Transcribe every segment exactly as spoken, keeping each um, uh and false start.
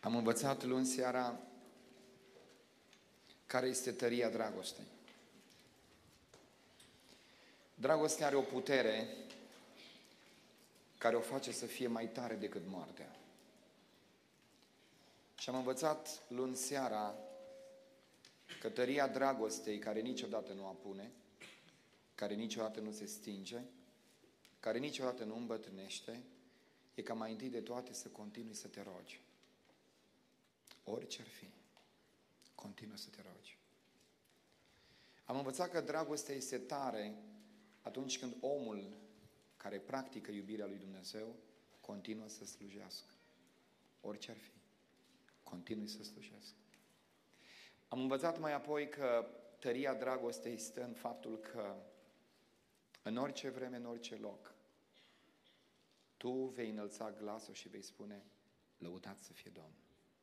Am învățat luni seara care este tăria dragostei. Dragostea are o putere care o face să fie mai tare decât moartea. Și am învățat luni seara că tăria dragostei, care niciodată nu apune, care niciodată nu se stinge, care niciodată nu îmbătrânește, e ca mai întâi de toate să continui să te rogi. Orice ar fi, continuă să te rogi. Am învățat că dragostea este tare atunci când omul care practică iubirea lui Dumnezeu continuă să slujească. Orice ar fi, continui să slujească. Am învățat mai apoi că tăria dragostei stă în faptul că în orice vreme, în orice loc, tu vei înălța glasul și vei spune: lăudat să fie Domnul.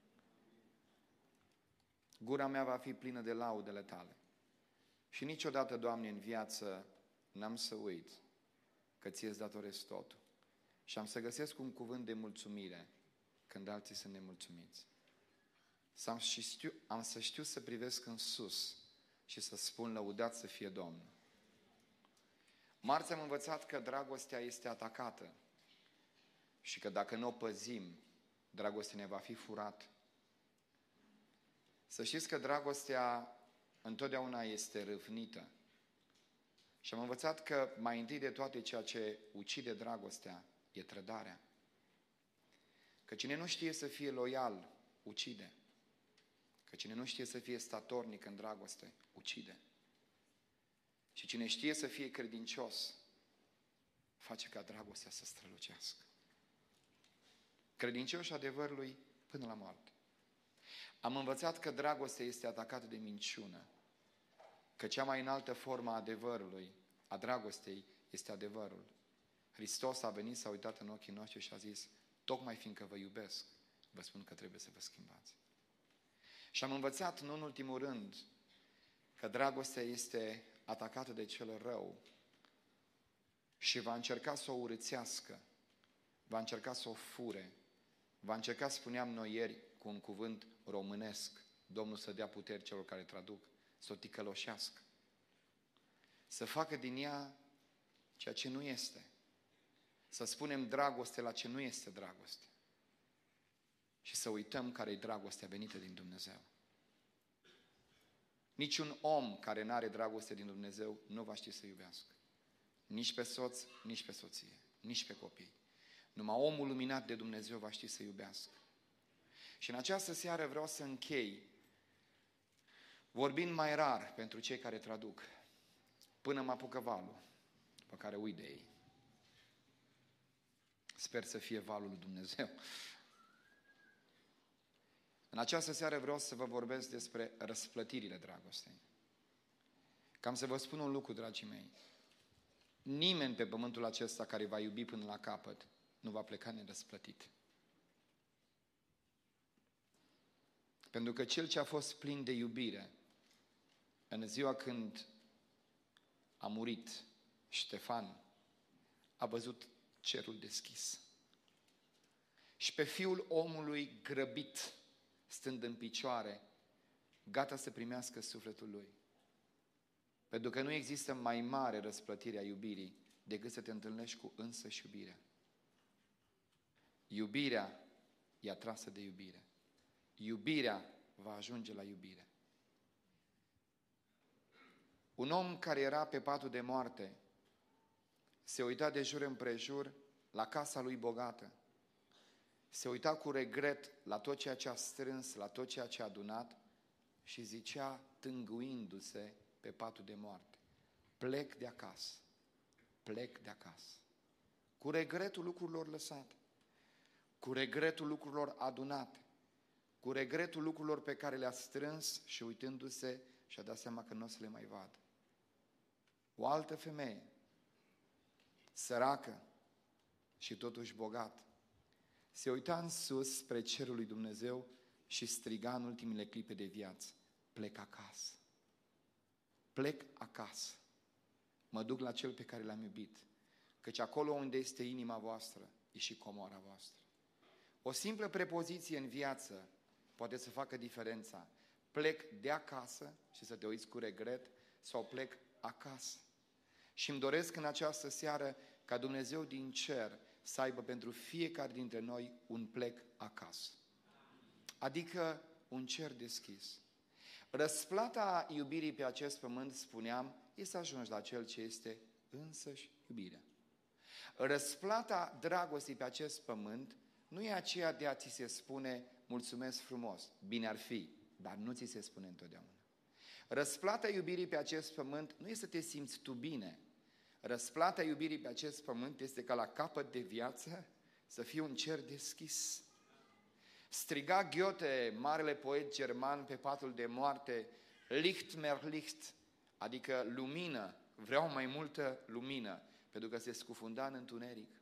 Gura mea va fi plină de laudele tale. Și niciodată, Doamne, în viață n-am să uit că ție-ți datorez totul. Și am să găsesc un cuvânt de mulțumire când alții sunt nemulțumiți. Am, și știu, am să știu să privesc în sus și să spun: lăudat să fie Domnul. Marți am învățat că dragostea este atacată și că dacă nu o păzim, dragostea ne va fi furată. Să știți că dragostea întotdeauna este râvnită. Și am învățat că mai întâi de toate ceea ce ucide dragostea e trădarea. Că cine nu știe să fie loial, ucide. Că cine nu știe să fie statornic în dragoste, ucide. Și cine știe să fie credincios, face ca dragostea să strălucească. Credincioși adevărului până la moarte. Am învățat că dragostea este atacată de minciună. Că cea mai înaltă formă a adevărului, a dragostei, este adevărul. Hristos a venit, s-a uitat în ochii noștri și a zis: tocmai fiindcă vă iubesc, vă spun că trebuie să vă schimbați. Și am învățat, nu în ultimul rând, că dragostea este atacată de cel rău și va încerca să o urâțească, va încerca să o fure, va încerca, spuneam noi ieri, cu un cuvânt românesc, Domnul să dea puteri celor care traduc, să o ticăloșească, să facă din ea ceea ce nu este, să spunem dragoste la ce nu este dragoste și să uităm care e dragostea venită din Dumnezeu. Niciun om care nu are dragoste din Dumnezeu nu va ști să iubească. Nici pe soț, nici pe soție, nici pe copii. Numai omul luminat de Dumnezeu va ști să iubească. Și în această seară vreau să închei vorbind mai rar pentru cei care traduc, până mă apucă valul, pe care uit de ei. Sper să fie valul lui Dumnezeu. În această seară vreau să vă vorbesc despre răsplătirile dragostei. Cam să vă spun un lucru, dragii mei. Nimeni pe pământul acesta care va iubi până la capăt nu va pleca nerăsplătit. Pentru că cel ce a fost plin de iubire în ziua când a murit Ștefan, a văzut cerul deschis. Și pe Fiul omului grăbit, stând în picioare, gata să primească sufletul lui. Pentru că nu există mai mare răsplătire a iubirii decât să te întâlnești cu însăși iubirea. Iubirea e atrasă de iubire. Iubirea va ajunge la iubire. Un om care era pe patul de moarte se uita de jur împrejur la casa lui bogată. Se uita cu regret la tot ceea ce a strâns, la tot ceea ce a adunat și zicea, tânguindu-se pe patul de moarte: plec de acasă, plec de acasă. Cu regretul lucrurilor lăsate, cu regretul lucrurilor adunate, cu regretul lucrurilor pe care le-a strâns și uitându-se și-a dat seama că nu o să le mai vadă. O altă femeie, săracă și totuși bogată, se uita în sus spre cerul lui Dumnezeu și striga în ultimele clipe de viață: plec acasă, plec acasă, mă duc la cel pe care l-am iubit, căci acolo unde este inima voastră e și comoara voastră. O simplă prepoziție în viață poate să facă diferența. Plec de acasă și să te uiți cu regret sau plec acasă. Și îmi doresc în această seară ca Dumnezeu din cer să aibă pentru fiecare dintre noi un plec acasă. Adică un cer deschis. Răsplata iubirii pe acest pământ, spuneam, e să ajungi la cel ce este însăși iubirea. Răsplata dragostei pe acest pământ nu e aceea de a ți se spune mulțumesc frumos, bine ar fi, dar nu ți se spune întotdeauna. Răsplata iubirii pe acest pământ nu este să te simți tu bine. Răsplata iubirii pe acest pământ este ca la capăt de viață să fie un cer deschis. Striga Goethe, marele poet german, pe patul de moarte, Licht mehr Licht, adică lumină, vreau mai multă lumină, pentru că se scufunda în întuneric.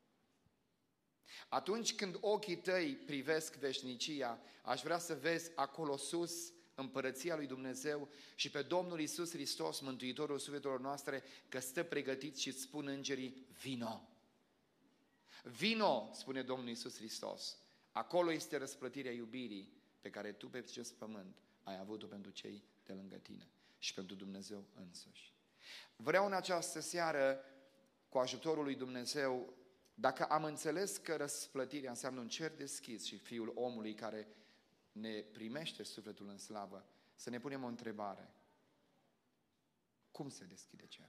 Atunci când ochii tăi privesc veșnicia, aș vrea să vezi acolo sus împărăția lui Dumnezeu și pe Domnul Iisus Hristos, Mântuitorul sufletelor noastre, că stă pregătit și îți spun îngerii, vino. Vino, spune Domnul Iisus Hristos. Acolo este răsplătirea iubirii pe care tu pe acest pământ ai avut-o pentru cei de lângă tine și pentru Dumnezeu însuși. Vreau în această seară, cu ajutorul lui Dumnezeu, dacă am înțeles că răsplătirea înseamnă un cer deschis și Fiul omului care ne primește sufletul în slavă, să ne punem o întrebare. Cum se deschide cerul?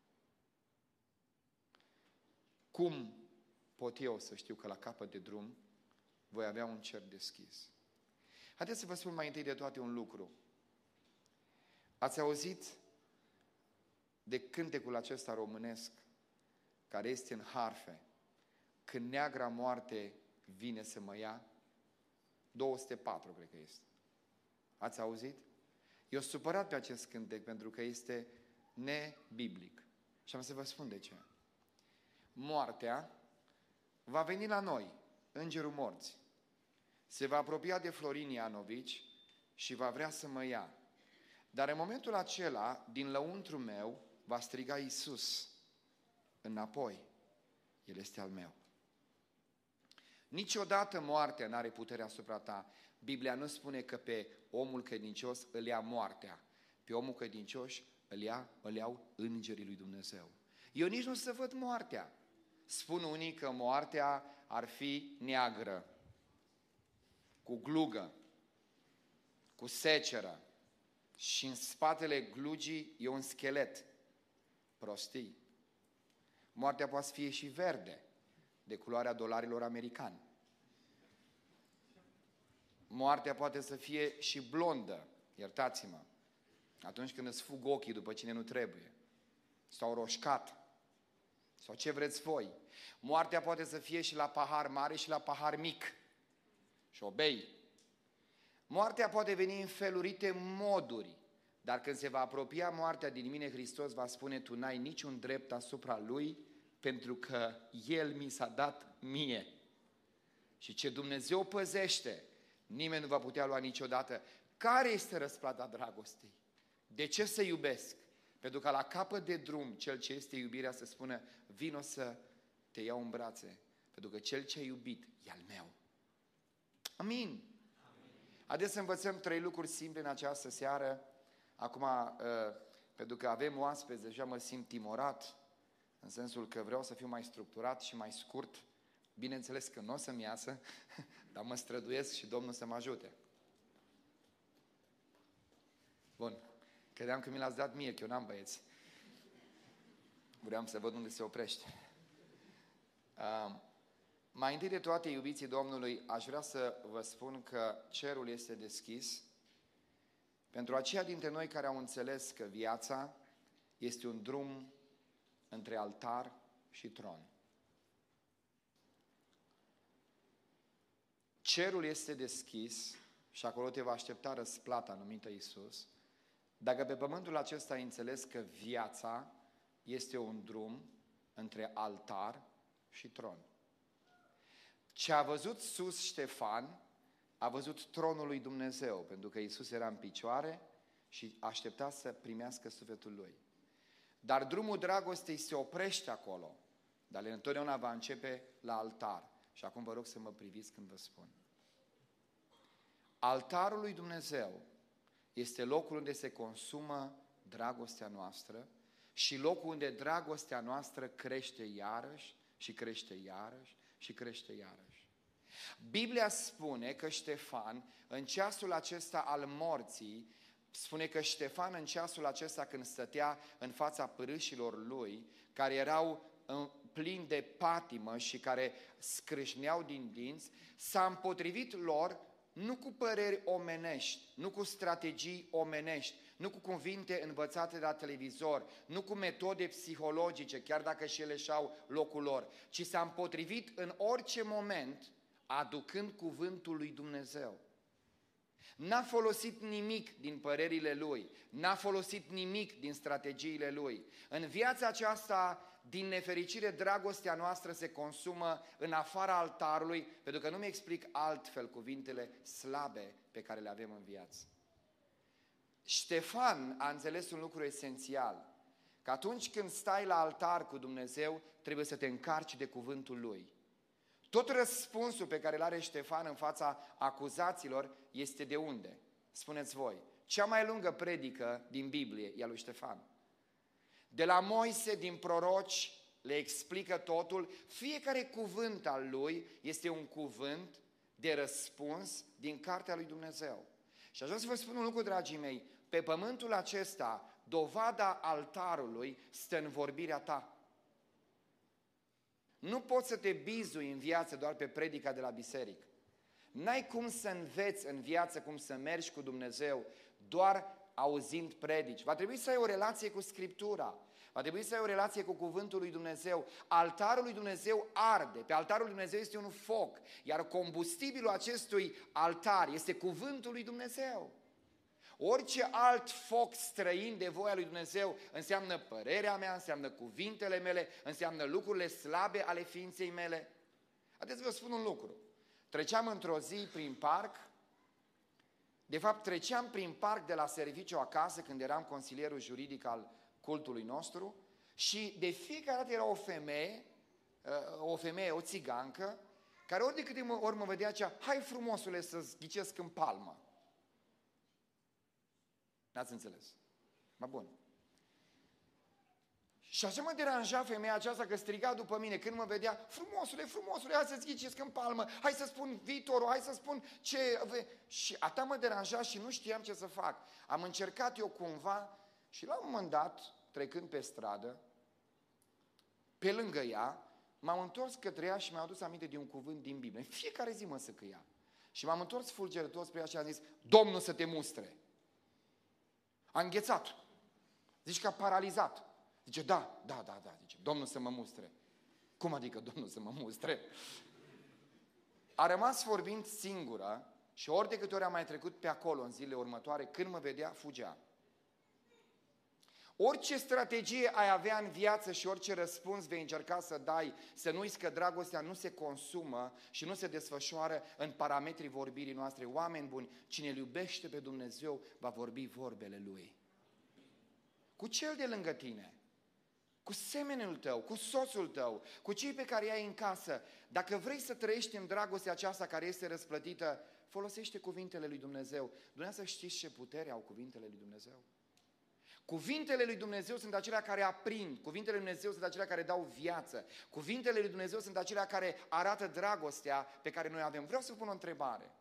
Cum pot eu să știu că la capăt de drum voi avea un cer deschis? Haideți să vă spun mai întâi de toate un lucru. Ați auzit de cântecul acesta românesc care este în harfe? Când neagra moarte vine să mă ia? două sute patru, cred că este. Ați auzit? Eu sunt supărat pe acest cântec pentru că este nebiblic. Și am să vă spun de ce. Moartea va veni la noi, îngerul morții. Se va apropia de Florin Ianovici și va vrea să mă ia. Dar în momentul acela, din lăuntru meu, va striga Iisus înapoi. El este al meu. Niciodată moartea n-are puterea asupra ta. Biblia nu spune că pe omul credincios îl ia moartea. Pe omul credincios îl, ia, îl iau îngerii lui Dumnezeu. Eu nici nu să văd moartea. Spun unii că moartea ar fi neagră, cu glugă, cu seceră și în spatele glugii e un schelet. Prostii. Moartea poate fi și verde, de culoarea dolarilor americani. Moartea poate să fie și blondă, iertați-mă, atunci când îți fug ochii după cine nu trebuie, sau roșcat, sau ce vreți voi. Moartea poate să fie și la pahar mare și la pahar mic, și o bei. Moartea poate veni în felurite moduri, dar când se va apropia moartea din mine, Hristos va spune, tu n-ai niciun drept asupra lui, pentru că El mi s-a dat mie. Și ce Dumnezeu păzește, nimeni nu va putea lua niciodată. Care este răsplata dragostei? De ce să iubesc? Pentru că la capăt de drum, cel ce este iubirea să spună, vino să te iau în brațe, pentru că cel ce a iubit e al meu. Amin. Amin. Haideți să învățăm trei lucruri simple în această seară. Acum, pentru că avem oaspeți, deja mă simt timorat, în sensul că vreau să fiu mai structurat și mai scurt. Bineînțeles că nu o să-mi iasă, dar mă străduiesc și Domnul să mă ajute. Bun. Credeam că mi l-ați dat mie, că eu n-am băieți. Vreau să văd unde se oprește. Uh, mai întâi de toate, iubiții Domnului, aș vrea să vă spun că cerul este deschis pentru aceia dintre noi care au înțeles că viața este un drum între altar și tron. Cerul este deschis și acolo te va aștepta răsplata numită Iisus. Dacă pe pământul acesta ai înțeles că viața este un drum între altar și tron. Ce a văzut sus Ștefan, a văzut tronul lui Dumnezeu, pentru că Iisus era în picioare și aștepta să primească sufletul lui. Dar drumul dragostei se oprește acolo, dar întotdeauna va începe la altar. Și acum vă rog să mă priviți când vă spun. Altarul lui Dumnezeu este locul unde se consumă dragostea noastră și locul unde dragostea noastră crește iarăși și crește iarăși și crește iarăși. Biblia spune că Ștefan, în ceasul acesta al morții, spune că Ștefan în ceasul acesta când stătea în fața pârâșilor lui, care erau plini de patimă și care scrâșneau din dinți, s-a împotrivit lor nu cu păreri omenești, nu cu strategii omenești, nu cu cuvinte învățate de la televizor, nu cu metode psihologice, chiar dacă și ele și-au locul lor, ci s-a împotrivit în orice moment, aducând cuvântul lui Dumnezeu. N-a folosit nimic din părerile lui, n-a folosit nimic din strategiile lui. În viața aceasta, din nefericire, dragostea noastră se consumă în afara altarului, pentru că nu mi explic altfel cuvintele slabe pe care le avem în viață. Ștefan a înțeles un lucru esențial, că atunci când stai la altar cu Dumnezeu, trebuie să te încarci de cuvântul lui. Tot răspunsul pe care îl are Ștefan în fața acuzaților este de unde? Spuneți voi. Cea mai lungă predică din Biblie e a lui Ștefan. De la Moise, din proroci, le explică totul. Fiecare cuvânt al lui este un cuvânt de răspuns din cartea lui Dumnezeu. Și aș vrea să vă spun un lucru, dragii mei. Pe pământul acesta, dovada altarului stă în vorbirea ta. Nu poți să te bizui în viață doar pe predica de la biserică. N-ai cum să înveți în viață cum să mergi cu Dumnezeu doar auzind predici. Va trebui să ai o relație cu Scriptura. Va trebui să ai o relație cu cuvântul lui Dumnezeu. Altarul lui Dumnezeu arde. Pe altarul lui Dumnezeu este un foc. Iar combustibilul acestui altar este cuvântul lui Dumnezeu. Orice alt foc străin de voia lui Dumnezeu înseamnă părerea mea, înseamnă cuvintele mele, înseamnă lucrurile slabe ale ființei mele. Haideți să vă spun un lucru. Treceam într-o zi prin parc, de fapt treceam prin parc de la serviciu acasă când eram consilierul juridic al cultului nostru și de fiecare dată era o femeie, o femeie, o țigancă, care ori de câte ori mă vedea cea, hai frumosule să-ți ghicesc în palmă. N-ați înțeles? Mă bun. Și așa mă deranja femeia aceasta că striga după mine când mă vedea, frumosule, frumosule, hai să-ți ghicesc în palmă, hai să spun viitorul, hai să spun ce... Și atât mă deranja și nu știam ce să fac. Am încercat eu cumva și la un moment dat, trecând pe stradă, pe lângă ea, m-am întors către ea și mi-am adus aminte de un cuvânt din Biblie. În fiecare zi mă săcăia. Și m-am întors fulgerător spre ea și am zis, Domnul să te mustre. A înghețat. Zici că a paralizat. Zice, da, da, da, da. Zice, Domnul să mă mustre. Cum adică Domnul să mă mustre? A rămas vorbind singură și ori de câte ori am mai trecut pe acolo în zilele următoare, când mă vedea, fugea. Orice strategie ai avea în viață și orice răspuns vei încerca să dai, să nu uiți că dragostea nu se consumă și nu se desfășoară în parametrii vorbirii noastre. Oameni buni, cine îl iubește pe Dumnezeu va vorbi vorbele Lui. Cu cel de lângă tine, cu semenul tău, cu soțul tău, cu cei pe care i-ai în casă. Dacă vrei să trăiești în dragostea aceasta care este răsplătită, folosește cuvintele lui Dumnezeu. Dumneavoastră știți ce putere au cuvintele lui Dumnezeu? Cuvintele lui Dumnezeu sunt acelea care aprind, cuvintele lui Dumnezeu sunt acelea care dau viață, cuvintele lui Dumnezeu sunt acelea care arată dragostea pe care noi avem. Vreau să vă pun o întrebare.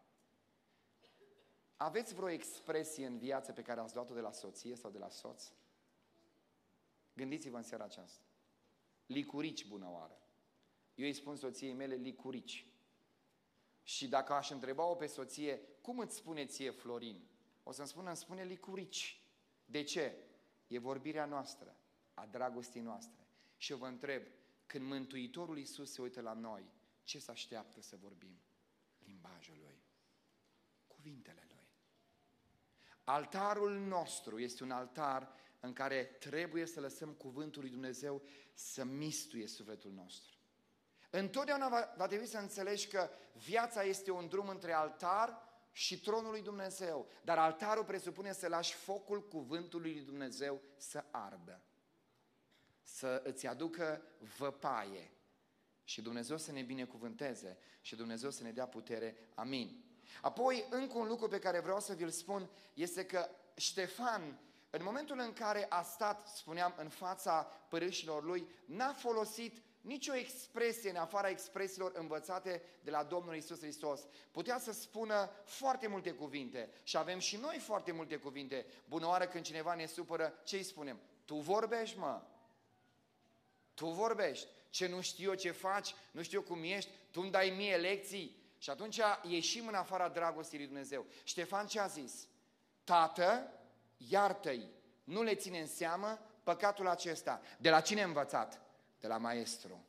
Aveți vreo expresie în viață pe care ați luat-o de la soție sau de la soț? Gândiți-vă în seara aceasta. Licurici, bună oară. Eu îi spun soției mele licurici. Și dacă aș întreba-o pe soție, cum îți spune ție Florin? O să-mi spună, îmi spune licurici. De ce? E vorbirea noastră, a dragostei noastre. Și eu vă întreb, când Mântuitorul Iisus se uită la noi, ce se așteaptă să vorbim? Limbajul Lui, cuvintele Lui. Altarul nostru este un altar în care trebuie să lăsăm cuvântul lui Dumnezeu să mistuie sufletul nostru. Întotdeauna va, va trebui să înțelegi că viața este un drum între altar și tronul lui Dumnezeu. Dar altarul presupune să lași focul cuvântului lui Dumnezeu să ardă. Să îți aducă văpaie. Și Dumnezeu să ne binecuvânteze și Dumnezeu să ne dea putere. Amin. Apoi, încă un lucru pe care vreau să vi-l spun este că Ștefan, în momentul în care a stat, spuneam, în fața părâșilor lui, n-a folosit nicio expresie în afara expresiilor învățate de la Domnul Iisus Hristos. Putea să spună foarte multe cuvinte și avem și noi foarte multe cuvinte. Bună oară, când cineva ne supără, ce îi spunem? Tu vorbești, mă! Tu vorbești! Ce nu știu eu ce faci, nu știu eu cum ești, tu îmi dai mie lecții. Și atunci ieșim în afara dragostei lui Dumnezeu. Ștefan ce a zis? Tată, iartă-i, nu le ține în seamă păcatul acesta. De la cine a învățat? De la maestru.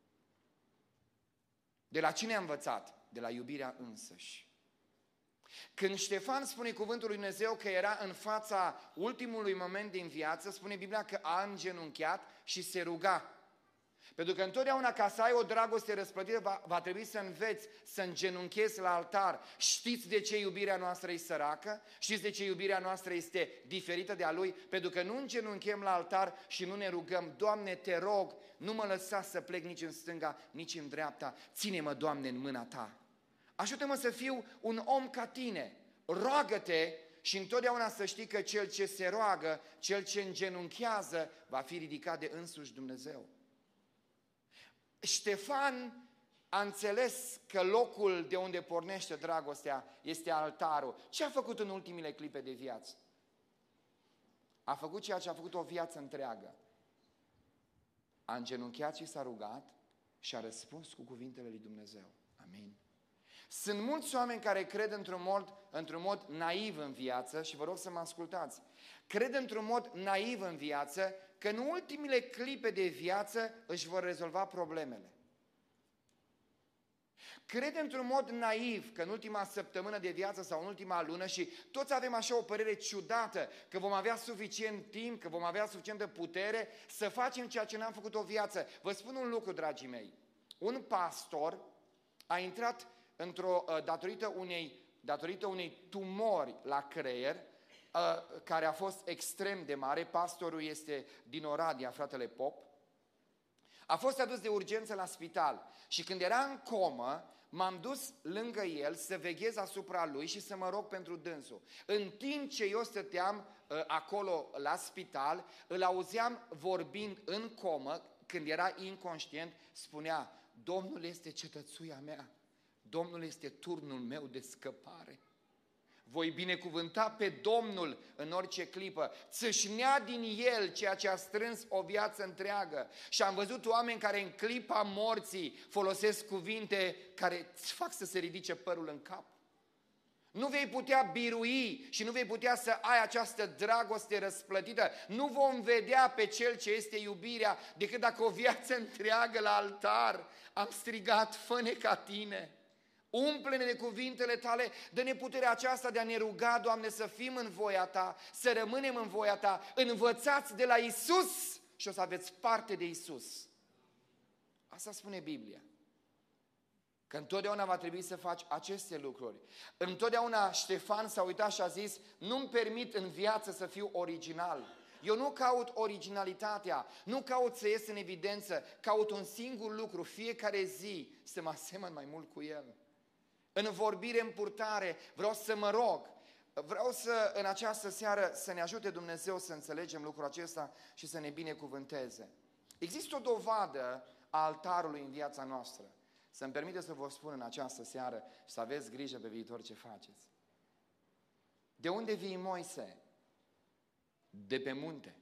De la cine a învățat? De la iubirea însăși. Când Ștefan spune cuvântul lui Dumnezeu că era în fața ultimului moment din viață, spune Biblia că a îngenunchiat și se ruga. Pentru că întotdeauna ca să ai o dragoste răsplătită va, va trebui să înveți să îngenunchezi la altar. Știți de ce iubirea noastră e săracă? Știți de ce iubirea noastră este diferită de a Lui? Pentru că nu îngenunchem la altar și nu ne rugăm. Doamne, te rog, nu mă lăsa să plec nici în stânga, nici în dreapta. Ține-mă, Doamne, în mâna Ta. Ajută-mă să fiu un om ca Tine. Roagă-te și întotdeauna să știi că cel ce se roagă, cel ce îngenunchează, va fi ridicat de însuși Dumnezeu. Ștefan a înțeles că locul de unde pornește dragostea este altarul. Ce a făcut în ultimile clipe de viață? A făcut ceea ce a făcut o viață întreagă. A îngenunchiat și s-a rugat și a răspuns cu cuvintele lui Dumnezeu. Amin. Sunt mulți oameni care cred într-un mod, într-un mod naiv în viață și vă rog să mă ascultați. Cred într-un mod naiv în viață că în ultimile clipe de viață își vor rezolva problemele. Cred într-un mod naiv că în ultima săptămână de viață sau în ultima lună, și toți avem așa o părere ciudată, că vom avea suficient timp, că vom avea suficientă putere să facem ceea ce n-am făcut o viață. Vă spun un lucru, dragii mei. Un pastor a intrat într-o, datorită unei, datorită unei tumori la creier, care a fost extrem de mare. Pastorul este din Oradea, fratele Pop. A fost adus de urgență la spital și când era în comă, m-am dus lângă el să veghez asupra lui și să mă rog pentru dânsul. În timp ce eu stăteam acolo la spital, îl auzeam vorbind în comă, când era inconștient, spunea: Domnul este cetățuia mea, Domnul este turnul meu de scăpare. Voi binecuvânta pe Domnul în orice clipă. Țâșnea din el ceea ce a strâns o viață întreagă. Și am văzut oameni care în clipa morții folosesc cuvinte care îți fac să se ridice părul în cap. Nu vei putea birui și nu vei putea să ai această dragoste răsplătită. Nu vom vedea pe cel ce este iubirea decât dacă o viață întreagă la altar am strigat: fă-ne ca Tine. Umple-ne de cuvintele Tale, dă-ne puterea aceasta de a ne ruga, Doamne, să fim în voia Ta, să rămânem în voia Ta. Învățați de la Iisus și o să aveți parte de Iisus. Asta spune Biblia. Că întotdeauna va trebui să faci aceste lucruri. Întotdeauna Ștefan s-a uitat și a zis: nu-mi permit în viață să fiu original. Eu nu caut originalitatea, nu caut să ies în evidență, caut un singur lucru, fiecare zi să mă asemăn mai mult cu El. În vorbire, în purtare, vreau să mă rog, vreau să în această seară să ne ajute Dumnezeu să înțelegem lucrul acesta și să ne binecuvânteze. Există o dovadă a altarului în viața noastră. Să-mi permite să vă spun în această seară și să aveți grijă pe viitor ce faceți. De unde vii, Moise? De pe munte.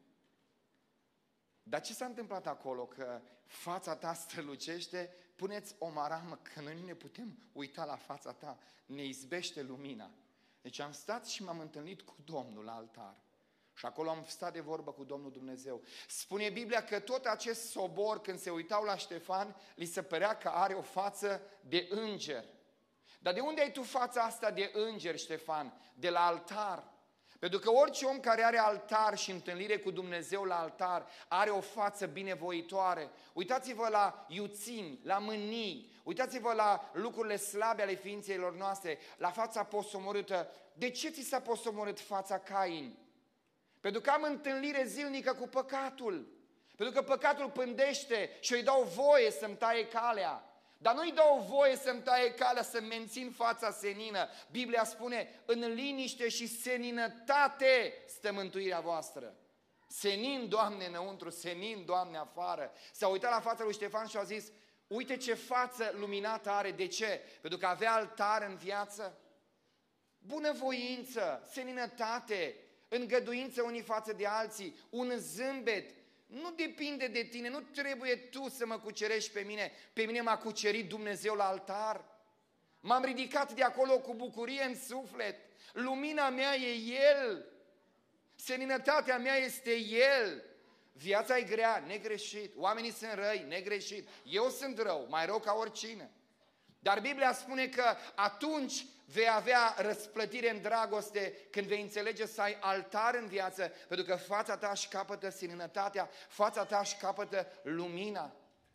Dar ce s-a întâmplat acolo? Că fața ta strălucește, puneți o maramă, că noi nu ne putem uita la fața ta, ne izbește lumina. Deci am stat și m-am întâlnit cu Domnul la altar. Și acolo am stat de vorbă cu Domnul Dumnezeu. Spune Biblia că tot acest sobor, când se uitau la Ștefan, li se părea că are o față de înger. Dar de unde ai tu fața asta de înger, Ștefan? De la altar. Pentru că orice om care are altar și întâlnire cu Dumnezeu la altar are o față binevoitoare. Uitați-vă la iuțimi, la mânii, uitați-vă la lucrurile slabe ale ființelor noastre, la fața posomorâtă. De ce ți s-a posomorât fața, Cain? Pentru că am întâlnire zilnică cu păcatul. Pentru că păcatul pândește și îi dau voie să-mi taie calea. Dar nu-i dau voie să-mi taie calea, să mențin fața senină. Biblia spune, în liniște și seninătate stă mântuirea voastră. Senin, Doamne, înăuntru, senin, Doamne, afară. S-a uitat la fața lui Ștefan și a zis, uite ce față luminată are. De ce? Pentru că avea altar în viață. Bunăvoință, seninătate, îngăduință unii față de alții, un zâmbet. Nu depinde de tine, nu trebuie tu să mă cucerești pe mine. Pe mine m-a cucerit Dumnezeu la altar. M-am ridicat de acolo cu bucurie în suflet. Lumina mea e El. Seninătatea mea este El. Viața e grea, negreșit. Oamenii sunt răi, negreșit. Eu sunt rău, mai rău ca oricine. Dar Biblia spune că atunci vei avea răsplătire în dragoste când vei înțelege să ai altar în viață, pentru că fața ta își capătă seninătatea, fața ta își capătă lumina.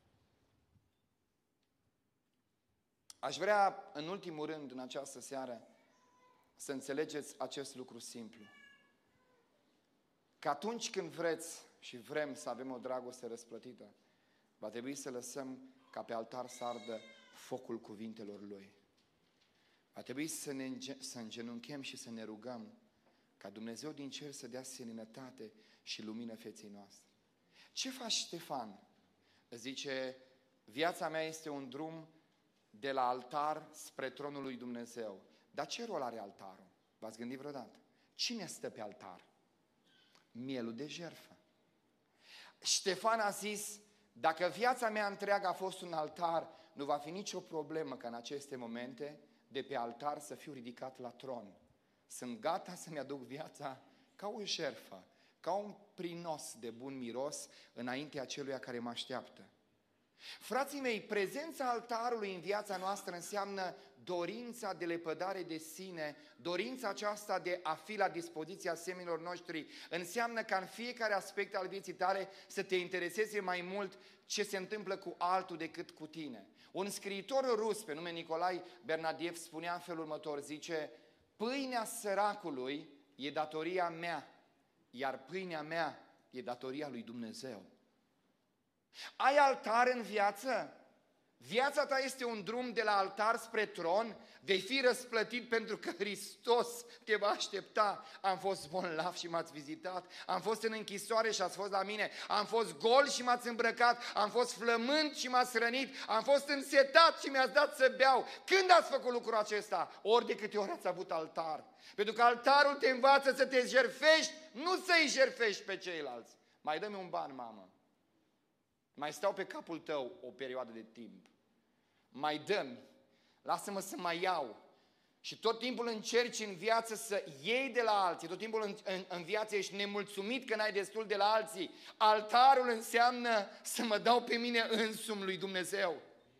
Aș vrea, în ultimul rând, în această seară, să înțelegeți acest lucru simplu. Că atunci când vreți și vrem să avem o dragoste răsplătită, va trebui să lăsăm ca pe altar să ardă focul cuvintelor Lui. Va trebui să, ne, să îngenunchem și să ne rugăm ca Dumnezeu din cer să dea seninătate și lumină feței noastre. Ce faci, Ștefan? Zice, viața mea este un drum de la altar spre tronul lui Dumnezeu. Dar ce rol are altarul? V-ați gândit vreodată? Cine stă pe altar? Mielul de jertfă. Ștefan a zis, dacă viața mea întreagă a fost un altar, nu va fi nicio problemă ca în aceste momente de pe altar să fiu ridicat la tron. Sunt gata să-mi aduc viața ca o jertfă, ca un prinos de bun miros înaintea celuia care mă așteaptă. Frații mei, prezența altarului în viața noastră înseamnă dorința de lepădare de sine, dorința aceasta de a fi la dispoziția semenilor noștri, înseamnă ca în fiecare aspect al vieții tale să te intereseze mai mult ce se întâmplă cu altul decât cu tine. Un scriitor rus pe nume Nicolae Bernadiev spunea în felul următor, zice, pâinea săracului e datoria mea, iar pâinea mea e datoria lui Dumnezeu. Ai altar în viață? Viața ta este un drum de la altar spre tron, vei fi răsplătit pentru că Hristos te va aștepta. Am fost bolnav și m-ați vizitat, am fost în închisoare și ați fost la mine, am fost gol și m-ați îmbrăcat, am fost flământ și m-ați hrănit, am fost însetat și mi-ați dat să beau. Când ați făcut lucrul acesta? Ori de câte ori ați avut altar. Pentru că altarul te învață să te jertfești, nu să-i jertfești pe ceilalți. Mai dă-mi un ban, mamă. Mai stau pe capul tău o perioadă de timp. Mai dă-mi. Lasă-mă să mai iau. Și tot timpul încerci în viață să iei de la alții. Tot timpul în, în, în viață ești nemulțumit că n-ai destul de la alții. Altarul înseamnă să mă dau pe mine însumi lui Dumnezeu.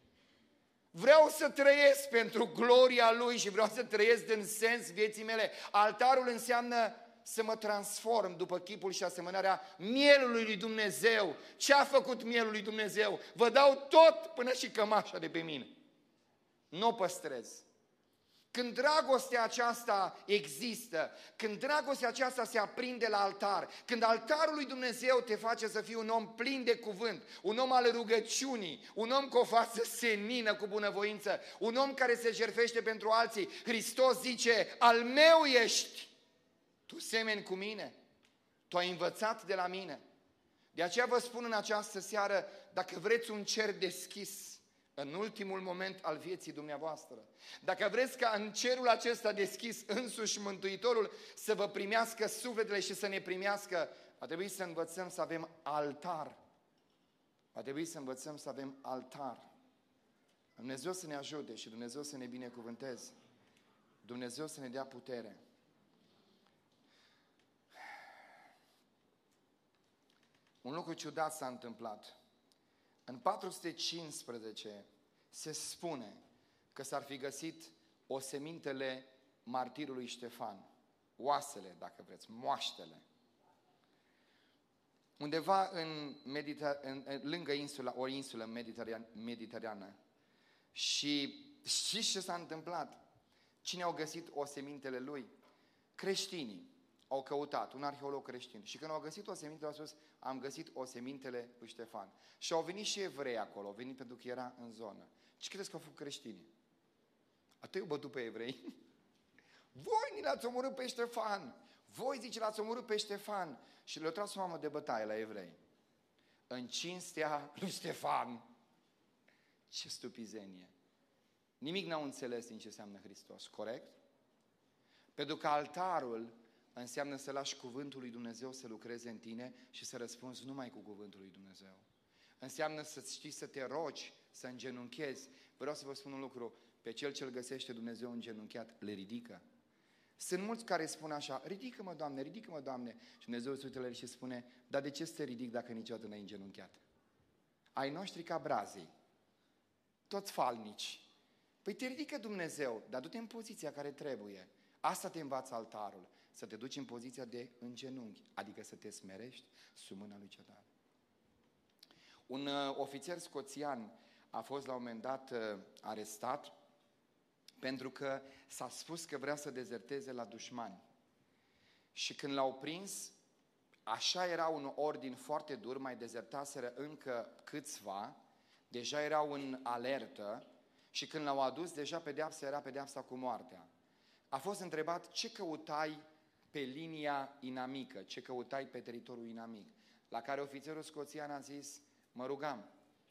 Vreau să trăiesc pentru gloria Lui și vreau să trăiesc din sens vieții mele. Altarul înseamnă să mă transform după chipul și asemănarea mielului lui Dumnezeu. Ce a făcut mielul lui Dumnezeu? Vă dau tot până și cămașa de pe mine. Nu o păstrez. Când dragostea aceasta există, când dragostea aceasta se aprinde la altar, când altarul lui Dumnezeu te face să fii un om plin de cuvânt, un om al rugăciunii, un om cu o față senină, cu bunăvoință, un om care se jertfește pentru alții, Hristos zice, al meu ești. Tu semeni cu mine, tu ai învățat de la mine. De aceea vă spun în această seară, dacă vreți un cer deschis în ultimul moment al vieții dumneavoastră, dacă vreți ca în cerul acesta deschis însuși Mântuitorul să vă primească sufletele și să ne primească, va trebui să învățăm să avem altar. Va trebui să învățăm să avem altar. Dumnezeu să ne ajute și Dumnezeu să ne binecuvânteze. Dumnezeu să ne dea putere. Un lucru ciudat s-a întâmplat. În patru sute cincisprezece se spune că s-ar fi găsit osemintele martirului Ștefan. Oasele, dacă vreți, moaștele. Undeva în Mediter- în, în, lângă insula, o insulă mediteraneană. mediteraneană. Și știți ce s-a întâmplat? Cine au găsit osemintele lui? Creștinii. au căutat, un arheolog creștin. Și când au găsit osemintele, au spus, am găsit osemintele lui Ștefan. Și au venit și evrei acolo, au venit pentru că era în zonă. Ce credeți că au făcut creștinii? Atât i-au bătut pe evrei. Voi ni l-ați omorât pe Ștefan. Voi, zice, l-ați omorât pe Ștefan. Și le-au tras o mamă de bătaie la evrei. În cinstea lui Ștefan. Ce stupizenie. Nimic n-au înțeles din ce înseamnă Hristos, corect? Pentru că altarul înseamnă să lași cuvântul lui Dumnezeu să lucreze în tine și să răspunzi numai cu cuvântul lui Dumnezeu. Înseamnă să știi să te rogi, să îngenunchezi. Vreau să vă spun un lucru, pe cel ce-L găsește Dumnezeu îngenunchiat, le ridică. Sunt mulți care spun așa, ridică-mă, Doamne, ridică-mă, Doamne. Și Dumnezeu se uită la el și spune, dar de ce să te ridic dacă niciodată n-ai îngenunchiat? Ai noștri ca brazii, toți falnici. Păi te ridică Dumnezeu, dar du-te în poziția care trebuie. Asta te învață altarul, să te duci în poziția de îngenunchi, adică să te smerești sub mâna lui Cedar. Un uh, ofițer scoțian a fost la un moment dat uh, arestat pentru că s-a spus că vrea să dezerteze la dușmani. Și când l-au prins, așa era un ordin foarte dur, mai dezertaseră încă câțiva, deja erau în alertă și când l-au adus, deja pedeapsa era pedeapsa cu moartea. A fost întrebat ce căutai pe linia inamică, ce căutai pe teritoriul inamic. La care ofițerul scoțian a zis, mă rugam,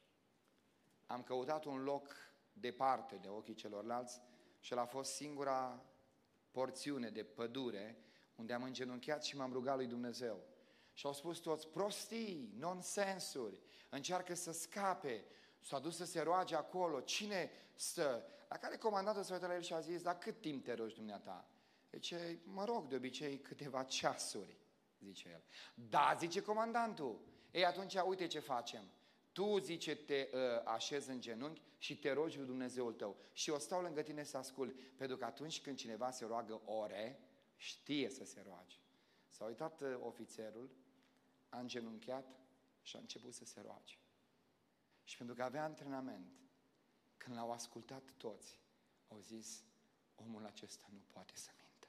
am căutat un loc departe de ochii celorlalți și el a fost singura porțiune de pădure unde am îngenunchiat și m-am rugat lui Dumnezeu. Și au spus toți, prostii, nonsensuri, încearcă să scape, s-a dus să se roage acolo, cine stă? La care comandantul s-a uitat la el și a zis, dar cât timp te rogi dumneata? Zice, mă rog de obicei câteva ceasuri, zice el. Da, zice comandantul. Ei, atunci uite ce facem. Tu, zice, te uh, așezi în genunchi și te rogi lui Dumnezeul tău. Și eu stau lângă tine să ascult, pentru că atunci când cineva se roagă ore, știe să se roage. S-a uitat uh, ofițerul, a îngenunchiat și a început să se roage. Și pentru că avea antrenament, când l-au ascultat toți, au zis, omul acesta nu poate să mintă.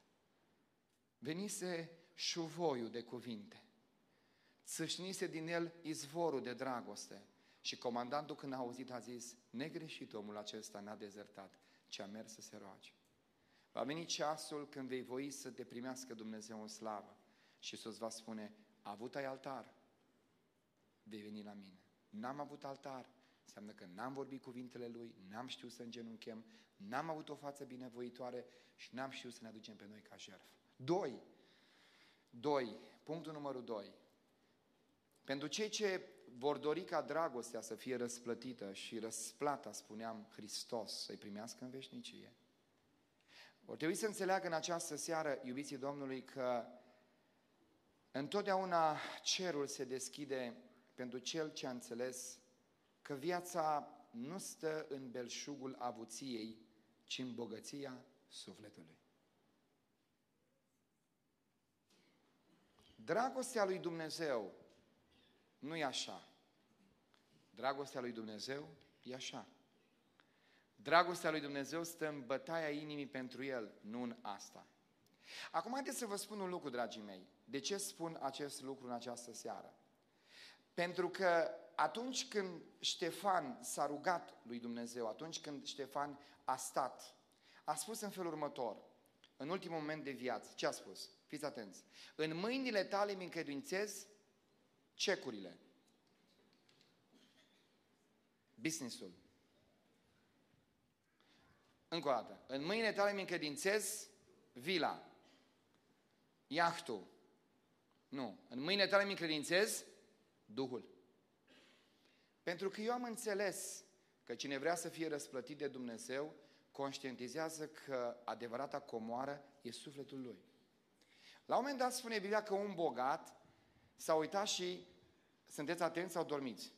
Venise șuvoiul de cuvinte, țâșnise din el izvorul de dragoste și comandantul când a auzit a zis, negreșit omul acesta n-a dezertat, ci a mers să se roage. Va veni ceasul când vei voi să te primească Dumnezeu în slavă și Iisus va spune, a avut ai altar, vei veni la mine. N-am avut altar, înseamnă că n-am vorbit cuvintele Lui, n-am știut să îngenunchem, n-am avut o față binevoitoare și n-am știut să ne aducem pe noi ca jertfă. Doi. Doi. Punctul numărul doi. Pentru cei ce vor dori ca dragostea să fie răsplătită și răsplata, spuneam, Hristos să-i primească în veșnicie, vor trebui să înțeleagă în această seară, iubiții Domnului, că întotdeauna cerul se deschide pentru cel ce a înțeles că viața nu stă în belșugul avuției, ci în bogăția sufletului. Dragostea lui Dumnezeu nu e așa. Dragostea lui Dumnezeu e așa. Dragostea lui Dumnezeu stă în bătaia inimii pentru El, nu în asta. Acum haideți să vă spun un lucru, dragii mei. De ce spun acest lucru în această seară? Pentru că atunci când Ștefan s-a rugat lui Dumnezeu, atunci când Ștefan a stat, a spus în felul următor, în ultimul moment de viață, ce a spus? Fiți atenți. În mâinile tale îmi încredințez cecurile, business-ul. Încă o dată. În mâinile tale îmi încredințez vila, iahtul. Nu. În mâinile tale îmi încredințez Duhul. Pentru că eu am înțeles că cine vrea să fie răsplătit de Dumnezeu, conștientizează că adevărata comoară e sufletul lui. La un moment dat spune Biblia că un bogat s-a uitat și, sunteți atenți sau dormiți?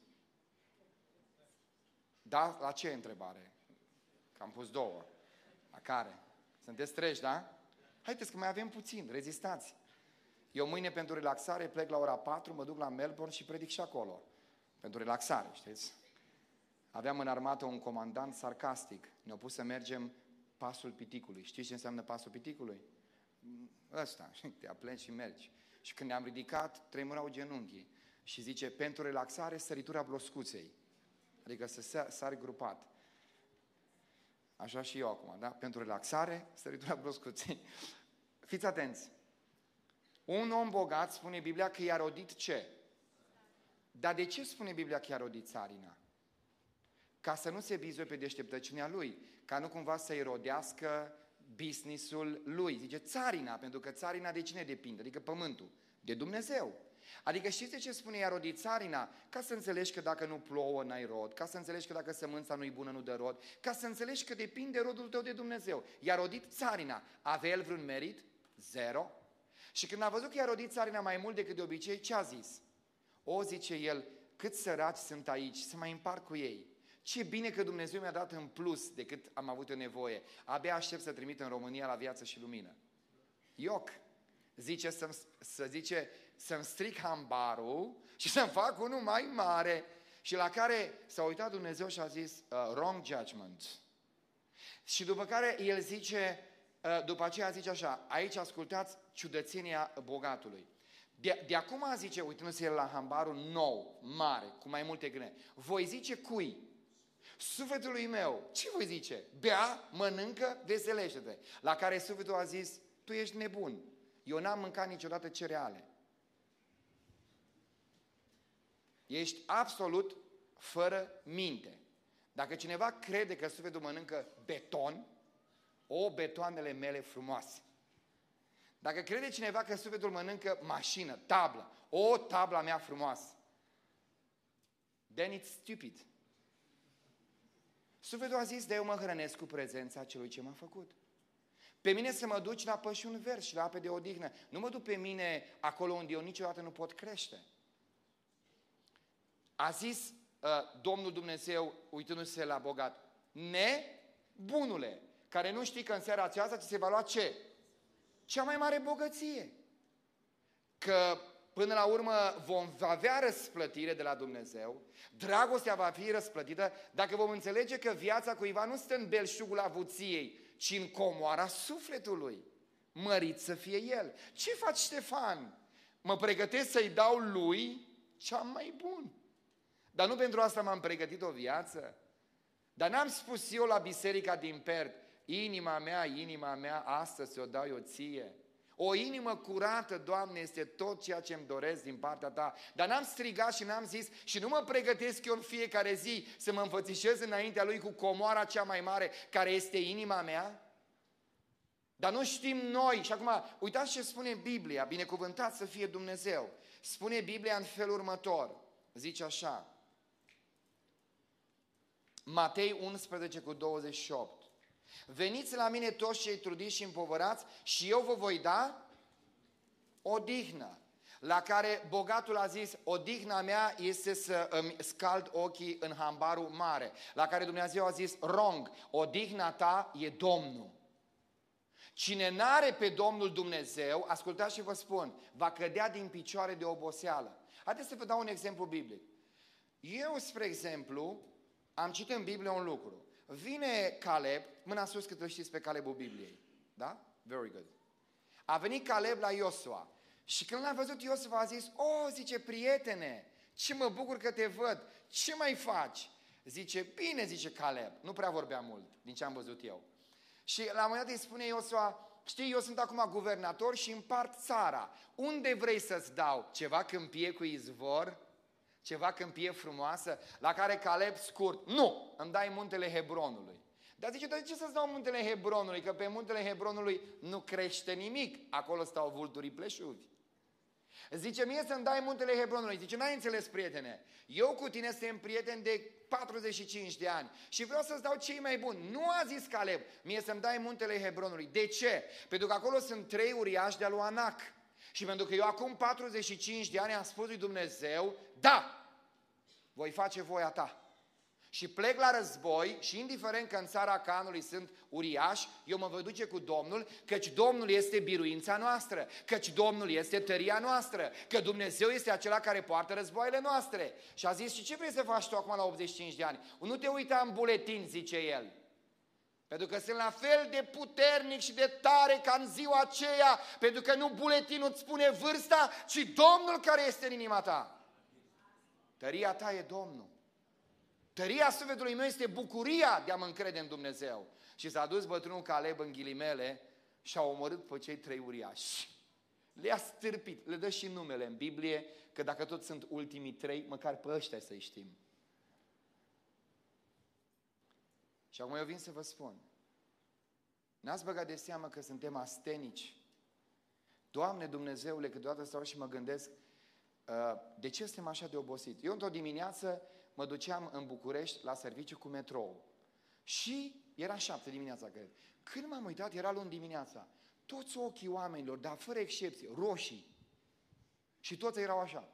Da? La ce întrebare? Că am pus două. La care? Sunteți treji, da? Haideți că mai avem puțin, rezistați. Eu mâine pentru relaxare plec la ora patru, mă duc la Melbourne și predic și acolo. Pentru relaxare, știți? Aveam în armată un comandant sarcastic. Ne-a pus să mergem pasul piticului. Știți ce înseamnă pasul piticului? ăsta, și te apleci și mergi. Și când ne-am ridicat, tremurau genunchii. Și zice, pentru relaxare, săritura bloscuței. Adică să sari grupat. Așa și eu acum, da? Pentru relaxare, săritura bloscuței. Fiți atenți. Un om bogat, spune Biblia, că i-a rodit ce? Dar de ce spune Biblia că i-a rodit țarina? Ca să nu se bizuie pe deșteptăciunea lui, ca nu cumva să-i rodească businessul lui. Zice țarina, pentru că țarina de cine depinde? Adică pământul. De Dumnezeu. Adică știți de ce spune i-a rodit țarina? Ca să înțelegi că dacă nu plouă, n-ai rod, ca să înțelegi că dacă sămânța nu-i bună, nu dă rod, ca să înțelegi că depinde rodul tău de Dumnezeu. I-a rodit țarina. Avea el vreun merit? Zero. Și când a văzut că i-a rodit țarina mai mult decât de obicei, ce a zis? O, zice el, cât săraci sunt aici, să mai împart cu ei. Ce bine că Dumnezeu mi-a dat în plus decât am avut eu nevoie. Abia aștept să trimit în România la Viață și Lumină. Ioc. Zice să-mi, să zice, să-mi stric hambarul și să-mi fac unul mai mare. Și la care s-a uitat Dumnezeu și a zis, uh, wrong judgment. Și după care el zice, uh, după aceea zice așa, aici ascultați ciudățenia bogatului. De, de acum zice, uitându-se el la hambarul nou, mare, cu mai multe grâne, voi zice cui? Sufletului meu. Ce voi zice? Bea, mănâncă, veselește-te. La care sufletul a zis, tu ești nebun. Eu n-am mâncat niciodată cereale. Ești absolut fără minte. Dacă cineva crede că sufletul mănâncă beton, o, betoanele mele frumoase. Dacă crede cineva că sufletul mănâncă mașină, tablă, o, tabla mea frumoasă, then it's stupid. Sufletul a zis, de eu mă hrănesc cu prezența celui ce m-a făcut. Pe mine să mă duci la pășuni verzi și la ape de odihnă. Nu mă duc pe mine acolo unde eu niciodată nu pot crește. A zis uh, Domnul Dumnezeu, uitându-se la bogat, nebunule, care nu știi că în seara aceasta ți se va lua ce? Cea mai mare bogăție. Că până la urmă vom avea răsplătire de la Dumnezeu, dragostea va fi răsplătită dacă vom înțelege că viața cuiva nu stă în belșugul avuției, ci în comoara sufletului. Mărit să fie el. Ce faci, Ștefan? Mă pregătesc să-i dau lui cea mai bun. Dar nu pentru asta m-am pregătit o viață. Dar n-am spus eu la biserica din Pert, inima mea, inima mea, astăzi ți-o dau eu ție. O inimă curată, Doamne, este tot ceea ce îmi doresc din partea Ta. Dar n-am strigat și n-am zis și nu mă pregătesc eu în fiecare zi să mă înfățișez înaintea Lui cu comoara cea mai mare, care este inima mea? Dar nu știm noi. Și acum, uitați ce spune Biblia, binecuvântat să fie Dumnezeu. Spune Biblia în felul următor. Zice așa. Matei unsprezece cu douăzeci și opt. Veniți la mine toți cei trudiți și împovărați și eu vă voi da odihnă. La care bogatul a zis, odihna mea este să îmi scald ochii în hambarul mare. La care Dumnezeu a zis, wrong, odihna ta e Domnul. Cine n-are pe Domnul Dumnezeu, ascultați și vă spun, va cădea din picioare de oboseală. Haideți să vă dau un exemplu biblic. Eu, spre exemplu, am citit în Biblie un lucru. Vine Caleb, mâna sus cât îl știți pe Calebul Bibliei. Da? Very good. A venit Caleb la Iosua. Și când l-a văzut Iosua a zis, o, zice, prietene, ce mă bucur că te văd, ce mai faci? Zice, bine, zice Caleb. Nu prea vorbea mult, din ce am văzut eu. Și la un moment dat îi spune Iosua, știi, eu sunt acum guvernator și împart țara. Unde vrei să-ți dau? Ceva câmpie cu izvor? Ceva câmpie frumoasă? La care Caleb scurt, nu, îmi dai muntele Hebronului. Dar zice, dar de ce să-ți dau muntele Hebronului? Că pe muntele Hebronului nu crește nimic. Acolo stau vulturii pleșuvi. Zice, mie să-mi dai muntele Hebronului. Zice, n-ai înțeles, prietene. Eu cu tine suntem prieteni de patruzeci și cinci de ani și vreau să-ți dau cei mai buni. Nu a zis Caleb, mie să-mi dai muntele Hebronului. De ce? Pentru că acolo sunt trei uriași de-a lui Anac. Și pentru că eu acum patruzeci și cinci de ani am spus lui Dumnezeu, da, voi face voia ta. Și plec la război și indiferent că în țara Canului sunt uriași, eu mă voi duce cu Domnul, căci Domnul este biruința noastră, căci Domnul este tăria noastră, că Dumnezeu este acela care poartă războaiele noastre. Și a zis, și ce vrei să faci tu acum la optzeci și cinci de ani? Nu te uita în buletin, zice el. Pentru că sunt la fel de puternic și de tare ca în ziua aceea, pentru că nu buletinul îți spune vârsta, ci Domnul care este în inima ta. Tăria ta e Domnul. Tăria sufletului meu este bucuria de a mă încrede în Dumnezeu. Și s-a dus bătrânul Caleb în ghilimele și a omorât pe cei trei uriași. Le-a stârpit, le dă și numele în Biblie, că dacă tot sunt ultimii trei, măcar pe ăștia să-i știm. Și acum eu vin să vă spun, n-ați băgat de seamă că suntem astenici? Doamne Dumnezeule, câteodată stau și mă gândesc, de ce suntem așa de obosiți? Eu într-o dimineață mă duceam în București la serviciu cu metrou. Și era șapte dimineața, cred. Când m-am uitat, era luni dimineața. Toți ochii oamenilor, dar fără excepție, roșii. Și toți erau așa.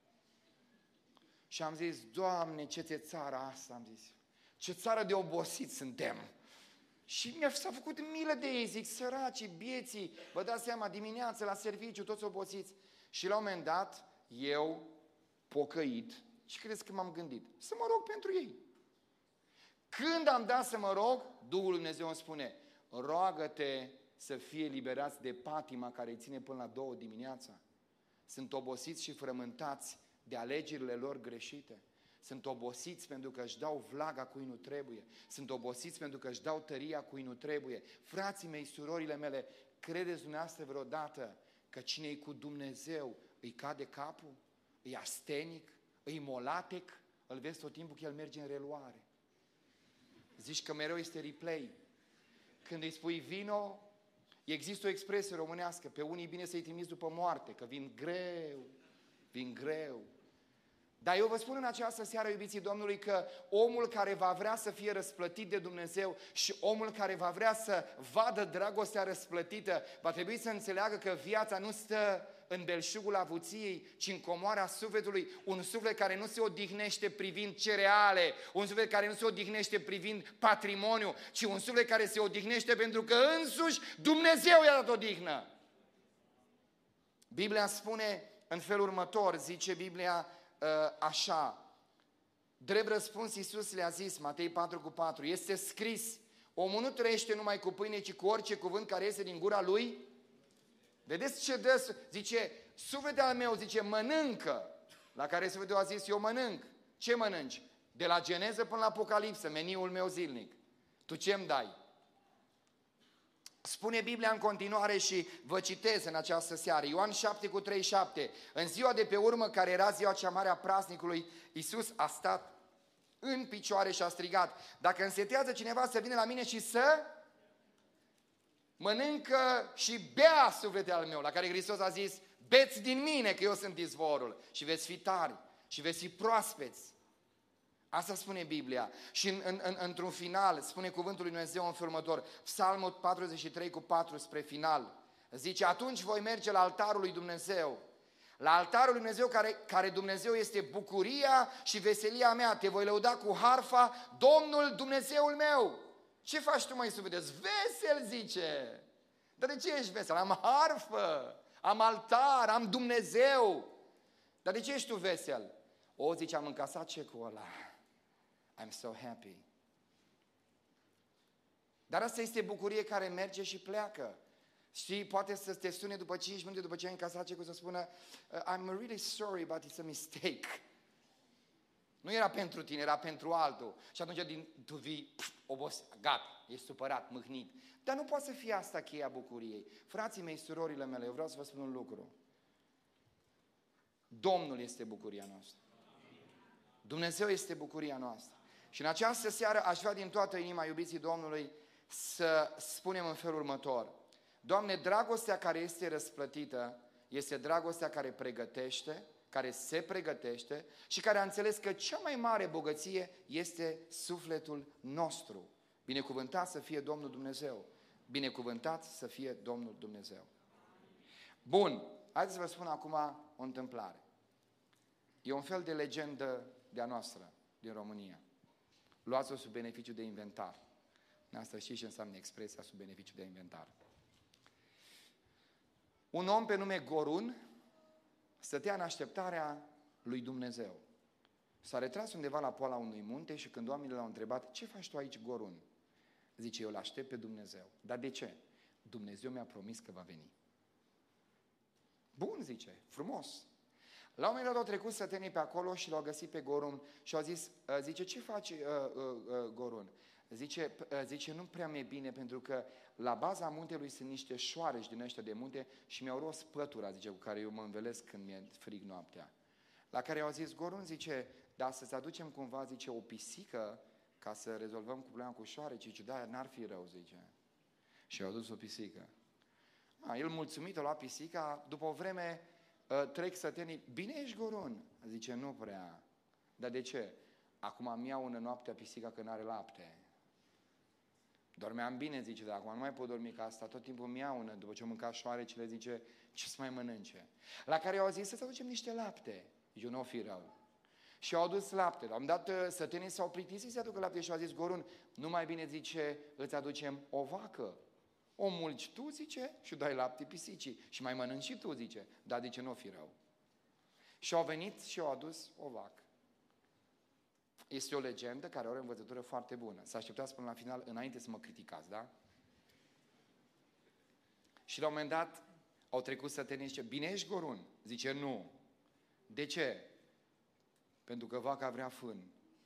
Și am zis, Doamne, ce ți-e țara asta, am zis. Ce țară de obosiți suntem. Și mi-a s-a făcut milă de ei, zic, săracii, bieții, vă dați seama, dimineața la serviciu, toți obosiți. Și la un moment dat, eu, pocăit, și credeți că m-am gândit? Să mă rog pentru ei. Când am dat să mă rog, Duhul Lui Dumnezeu îmi spune, roagă-te să fie liberați de patima care îi ține până la două dimineața. Sunt obosiți și frământați de alegerile lor greșite. Sunt obosiți pentru că își dau vlaga cui nu trebuie. Sunt obosiți pentru că își dau tăria cui nu trebuie. Frații mei, surorile mele, credeți dumneavoastră vreodată că cine e cu Dumnezeu îi cade capul? E astenic? E molatec? Îl vezi tot timpul că el merge în reluare. Zici că mereu este replay. Când îi spui vino, există o expresie românească, pe unii bine să-i trimiți după moarte, că vin greu, vin greu. Dar eu vă spun în această seară, iubiții Domnului, că omul care va vrea să fie răsplătit de Dumnezeu și omul care va vrea să vadă dragostea răsplătită, va trebui să înțeleagă că viața nu stă în belșugul avuției, ci în comoara sufletului, un suflet care nu se odihnește privind cereale, un suflet care nu se odihnește privind patrimoniu, ci un suflet care se odihnește pentru că însuși Dumnezeu i-a dat odihnă. Biblia spune în felul următor, zice Biblia așa, drept răspuns Iisus le-a zis, Matei patru cu patru, este scris, omul nu trăiește numai cu pâine, ci cu orice cuvânt care iese din gura lui. Vedeți ce dă? Zice, sufletul al meu, zice, mănâncă. La care sufletul a zis, eu mănânc. Ce mănânci? De la Geneză până la Apocalipsă, meniul meu zilnic. Tu ce-mi dai? Spune Biblia în continuare și vă citez în această seară. Ioan șapte cu treizeci și șapte. În ziua de pe urmă, care era ziua cea mare a praznicului, Iisus a stat în picioare și a strigat, dacă însetează cineva să vină la mine și să mănâncă și bea, suflete al meu, la care Hristos a zis, beți din mine că eu sunt izvorul și veți fi tari și veți fi proaspeți. Asta spune Biblia. Și în, în, în, într-un final spune cuvântul lui Dumnezeu în felul următor, Psalmul patruzeci și trei cu patru spre final. Zice, atunci voi merge la altarul lui Dumnezeu. La altarul lui Dumnezeu care, care Dumnezeu este bucuria și veselia mea. Te voi lăuda cu harfa, Domnul Dumnezeul meu. Ce faci tu, măi, suflete? Vesel, zice. Dar de ce ești vesel? Am harfă, am altar, am Dumnezeu. Dar de ce ești tu vesel? O, zice, am încasat cecul ăla. I'm so happy. Dar asta este bucurie care merge și pleacă. Și poate să te sune după cinci minute, după ce ai încasat cecul, să spună I'm really sorry, but it's a mistake. Nu era pentru tine, era pentru altul. Și atunci din, tu vii pf, obosit, gata, ești supărat, mâhnit. Dar nu poate să fie asta cheia bucuriei. Frații mei, surorile mele, eu vreau să vă spun un lucru. Domnul este bucuria noastră. Dumnezeu este bucuria noastră. Și în această seară aș vrea din toată inima, iubiții Domnului, să spunem în felul următor. Doamne, dragostea care este răsplătită este dragostea care pregătește, care se pregătește și care a înțeles că cea mai mare bogăție este sufletul nostru. Binecuvântat să fie Domnul Dumnezeu. Binecuvântat să fie Domnul Dumnezeu. Bun, haideți să vă spun acum o întâmplare. E un fel de legendă de-a noastră din România. Luați-o sub beneficiu de inventar. Asta știți ce înseamnă expresia sub beneficiu de inventar. Un om pe nume Gorun stătea în așteptarea lui Dumnezeu. S-a retras undeva la poala unui munte și când oamenii l-au întrebat, ce faci tu aici, Gorun? Zice, eu l-aștept pe Dumnezeu. Dar de ce? Dumnezeu mi-a promis că va veni. Bun, zice, frumos. La un moment dat au trecut sătenii pe acolo și l-au găsit pe Gorun și au zis, zice, ce faci, uh, uh, uh, Gorun? Zice, uh, zice, nu prea mi-e bine pentru că la baza muntelui sunt niște șoareci din ăștia de munte și mi-au ros pătura, zice, cu care eu mă învelesc când mi-e frig noaptea. La care au zis, Gorun, zice, dar să-ți aducem cumva, zice, o pisică ca să rezolvăm problema cu șoareci. Zice, da, n-ar fi rău, zice. Și au adus o pisică. A, el mulțumit, a luat pisica, după o vreme uh, trec sătenii, bine ești, Gorun? Zice, nu prea. Dar de ce? Acum am iau în noaptea pisica că n-are lapte. Dormeam bine, zice, dar acum nu mai pot dormi ca asta, tot timpul mi iau după ce am mâncat șoarecele, zice, ce să mai mănânce? La care i-au zis, să-ți aducem niște lapte. Zice, nu o fi rău. Și au adus lapte. Am dat sătenii s-au plictisit să aducă lapte și au zis, Gorun, nu mai bine, zice, îți aducem o vacă. O mulci tu, zice, și dai lapte pisicii. Și mai mănânci și tu, zice. Dar, zice, nu o fi rău. Și au venit și au adus o vacă. Este o legendă care are o învățătură foarte bună. Să așteptați până la final, înainte să mă criticați, da? Și la un moment dat au trecut sătenii și zice, bine ești, Gorun? Zice, nu. De ce? Pentru că vaca vrea fân.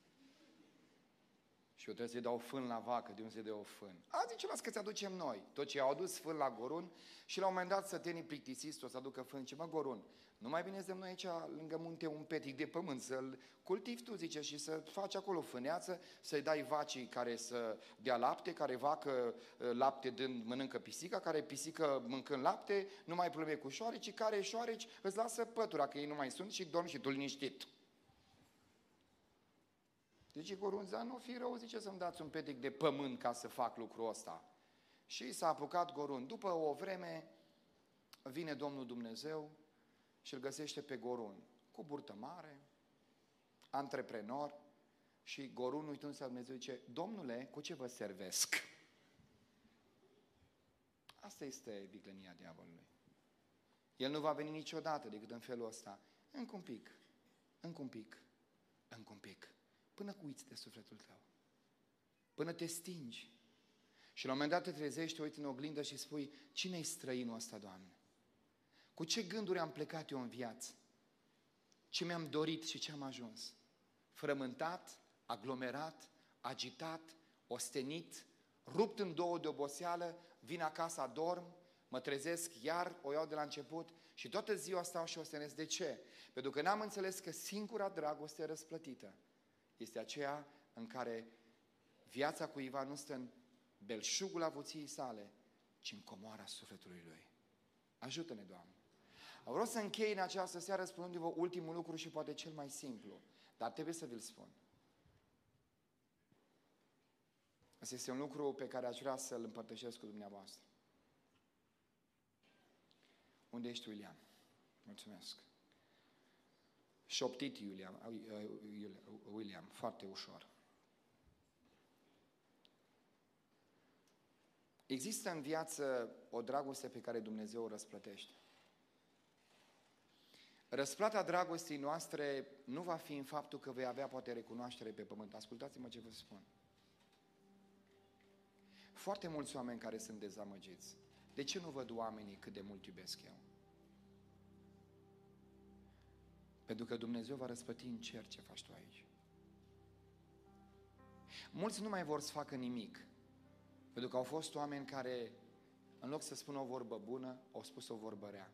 Și eu trebuie să-i dau fân la vacă, de unde să-i dau fân? A, zice, las că ți-aducem noi. Tot ce au adus fân la Gorun și la un moment dat sătenii plictisiți o să aducă fân. Ce mă, Gorun, nu mai bine să noi aici, lângă munte, un petic de pământ, să-l cultivi tu, zice, și să faci acolo fâneață, să-i dai vacii care să dea lapte, care vacă lapte dând, mănâncă pisica, care pisică mâncând lapte, nu mai probleme cu șoareci, care șoareci îți lasă pătura, că ei nu mai sunt și dormi și tu liniștit. Deci Gorunza, nu fi rău, zice, să-mi dați un petic de pământ ca să fac lucrul ăsta. Și s-a apucat Gorun. După o vreme vine Domnul Dumnezeu și îl găsește pe Gorun cu burtă mare, antreprenor, și Gorun, uitându-se la Dumnezeu, zice, Domnule, cu ce vă servesc? Asta este viclenia diavolului. El nu va veni niciodată decât în felul ăsta. Încă un pic, încă un pic, încă un pic. Până cu uiți de sufletul tău. Până te stingi. Și la un moment dat te trezești, te uiți în oglindă și spui, cine-i străinul ăsta, Doamne? Cu ce gânduri am plecat eu în viață? Ce mi-am dorit și ce am ajuns? Frământat, aglomerat, agitat, ostenit, rupt în două de oboseală, vin acasă, adorm, mă trezesc iar, o iau de la început și toată ziua stau și ostenesc. De ce? Pentru că n-am înțeles că singura dragoste răsplătită este aceea în care viața cuiva nu stă în belșugul avuției sale, ci în comoara sufletului lui. Ajută-ne, Doamne! Vreau să închei în această seară spunându-vă ultimul lucru și poate cel mai simplu, dar trebuie să vi-l spun. Asta este un lucru pe care aș vrea să-l împărtășesc cu dumneavoastră. Unde ești, William? Mulțumesc. Șoptit, William, William, foarte ușor. Există în viață o dragoste pe care Dumnezeu o răsplătește. Răsplata dragostei noastre nu va fi în faptul că vei avea poate recunoaștere pe pământ. Ascultați-mă ce vă spun. Foarte mulți oameni care sunt dezamăgiți. De ce nu văd oamenii cât de mult iubesc eu? Pentru că Dumnezeu va răsplăti în cer ce faci tu aici. Mulți nu mai vor să facă nimic. Pentru că au fost oameni care, în loc să spună o vorbă bună, au spus o vorbă rea.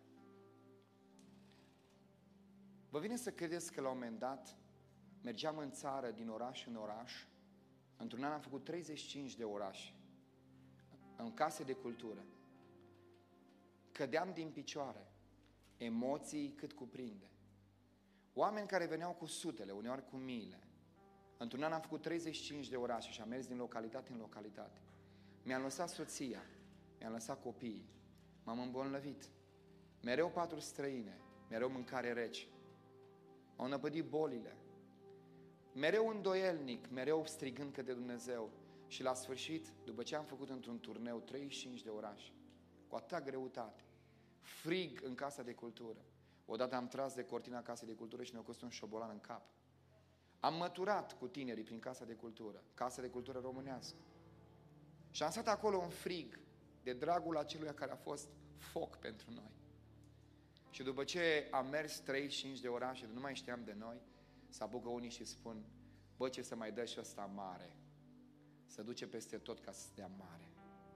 Vă vine să credeți că la un moment dat mergeam în țară, din oraș în oraș. Într-un an am făcut treizeci și cinci de orașe, în case de cultură. Cădeam din picioare, emoții cât cuprinde. Oameni care veneau cu sutele, uneori cu miile. Într-un an am făcut treizeci și cinci de orașe și am mers din localitate în localitate. Mi-am lăsat soția, mi-am lăsat copiii, m-am îmbolnăvit. Mereu patru străine, mereu mâncare rece. Au năpădit bolile. Mereu îndoielnic, mereu strigând către Dumnezeu. Și la sfârșit, după ce am făcut într-un turneu treizeci și cinci de orașe, cu atâta greutate, frig în casa de cultură. Odată am tras de cortina casei de cultură și ne-a costat un șobolan în cap. Am măturat cu tinerii prin casa de cultură, casa de cultură românească. Și am stat acolo în frig, de dragul acelui care a fost foc pentru noi. Și după ce am mers treizeci și cinci de orașe, nu mai știam de noi, se apucă unii și spun, bă, ce să mai dă și ăsta mare, să duce peste tot ca să dea mare.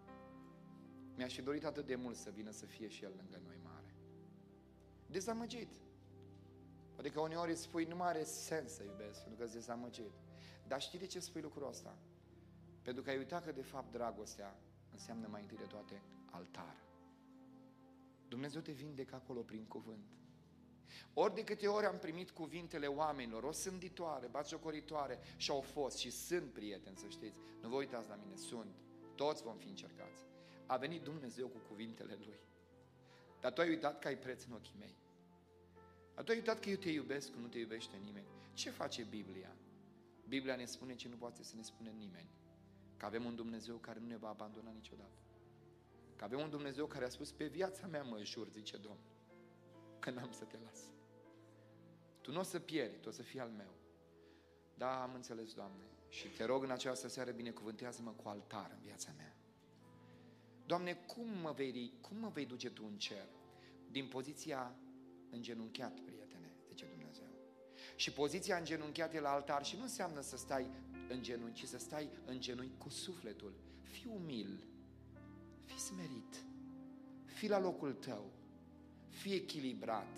Mi-aș fi dorit atât de mult să vină să fie și el lângă noi mare. Dezamăgit. Adică uneori îți spui, nu mai are sens să iubesc, pentru că ești dezamăgit. Dar știi de ce spui lucrul ăsta? Pentru că ai uitat că de fapt dragostea înseamnă mai întâi de toate altar. Dumnezeu te vindecă acolo prin cuvânt. Ori de câte ori am primit cuvintele oamenilor, o sânditoare, batjocoritoare, și au fost și sunt prieteni, să știți. Nu vă uitați la mine, sunt. Toți vom fi încercați. A venit Dumnezeu cu cuvintele Lui. Dar tu ai uitat că ai preț în ochii mei. Dar tu ai uitat că eu te iubesc, că nu te iubește nimeni. Ce face Biblia? Biblia ne spune ce nu poate să ne spune nimeni. Că avem un Dumnezeu care nu ne va abandona niciodată. Că avem un Dumnezeu care a spus, pe viața mea mă jur, zice Domnul, că n-am să te las. Tu nu o să pierzi, tu o să fii al meu. Da, am înțeles, Doamne. Și te rog în această seară, binecuvântează-mă cu altar în viața mea. Doamne, cum mă vei, cum mă vei duce Tu în cer? Din poziția îngenunchiat, prietene, zice Dumnezeu. Și poziția îngenunchiat e la altar și nu înseamnă să stai în genunchi, ci să stai în genunchi cu sufletul. Fii umil, fii smerit, fii la locul tău, fii echilibrat.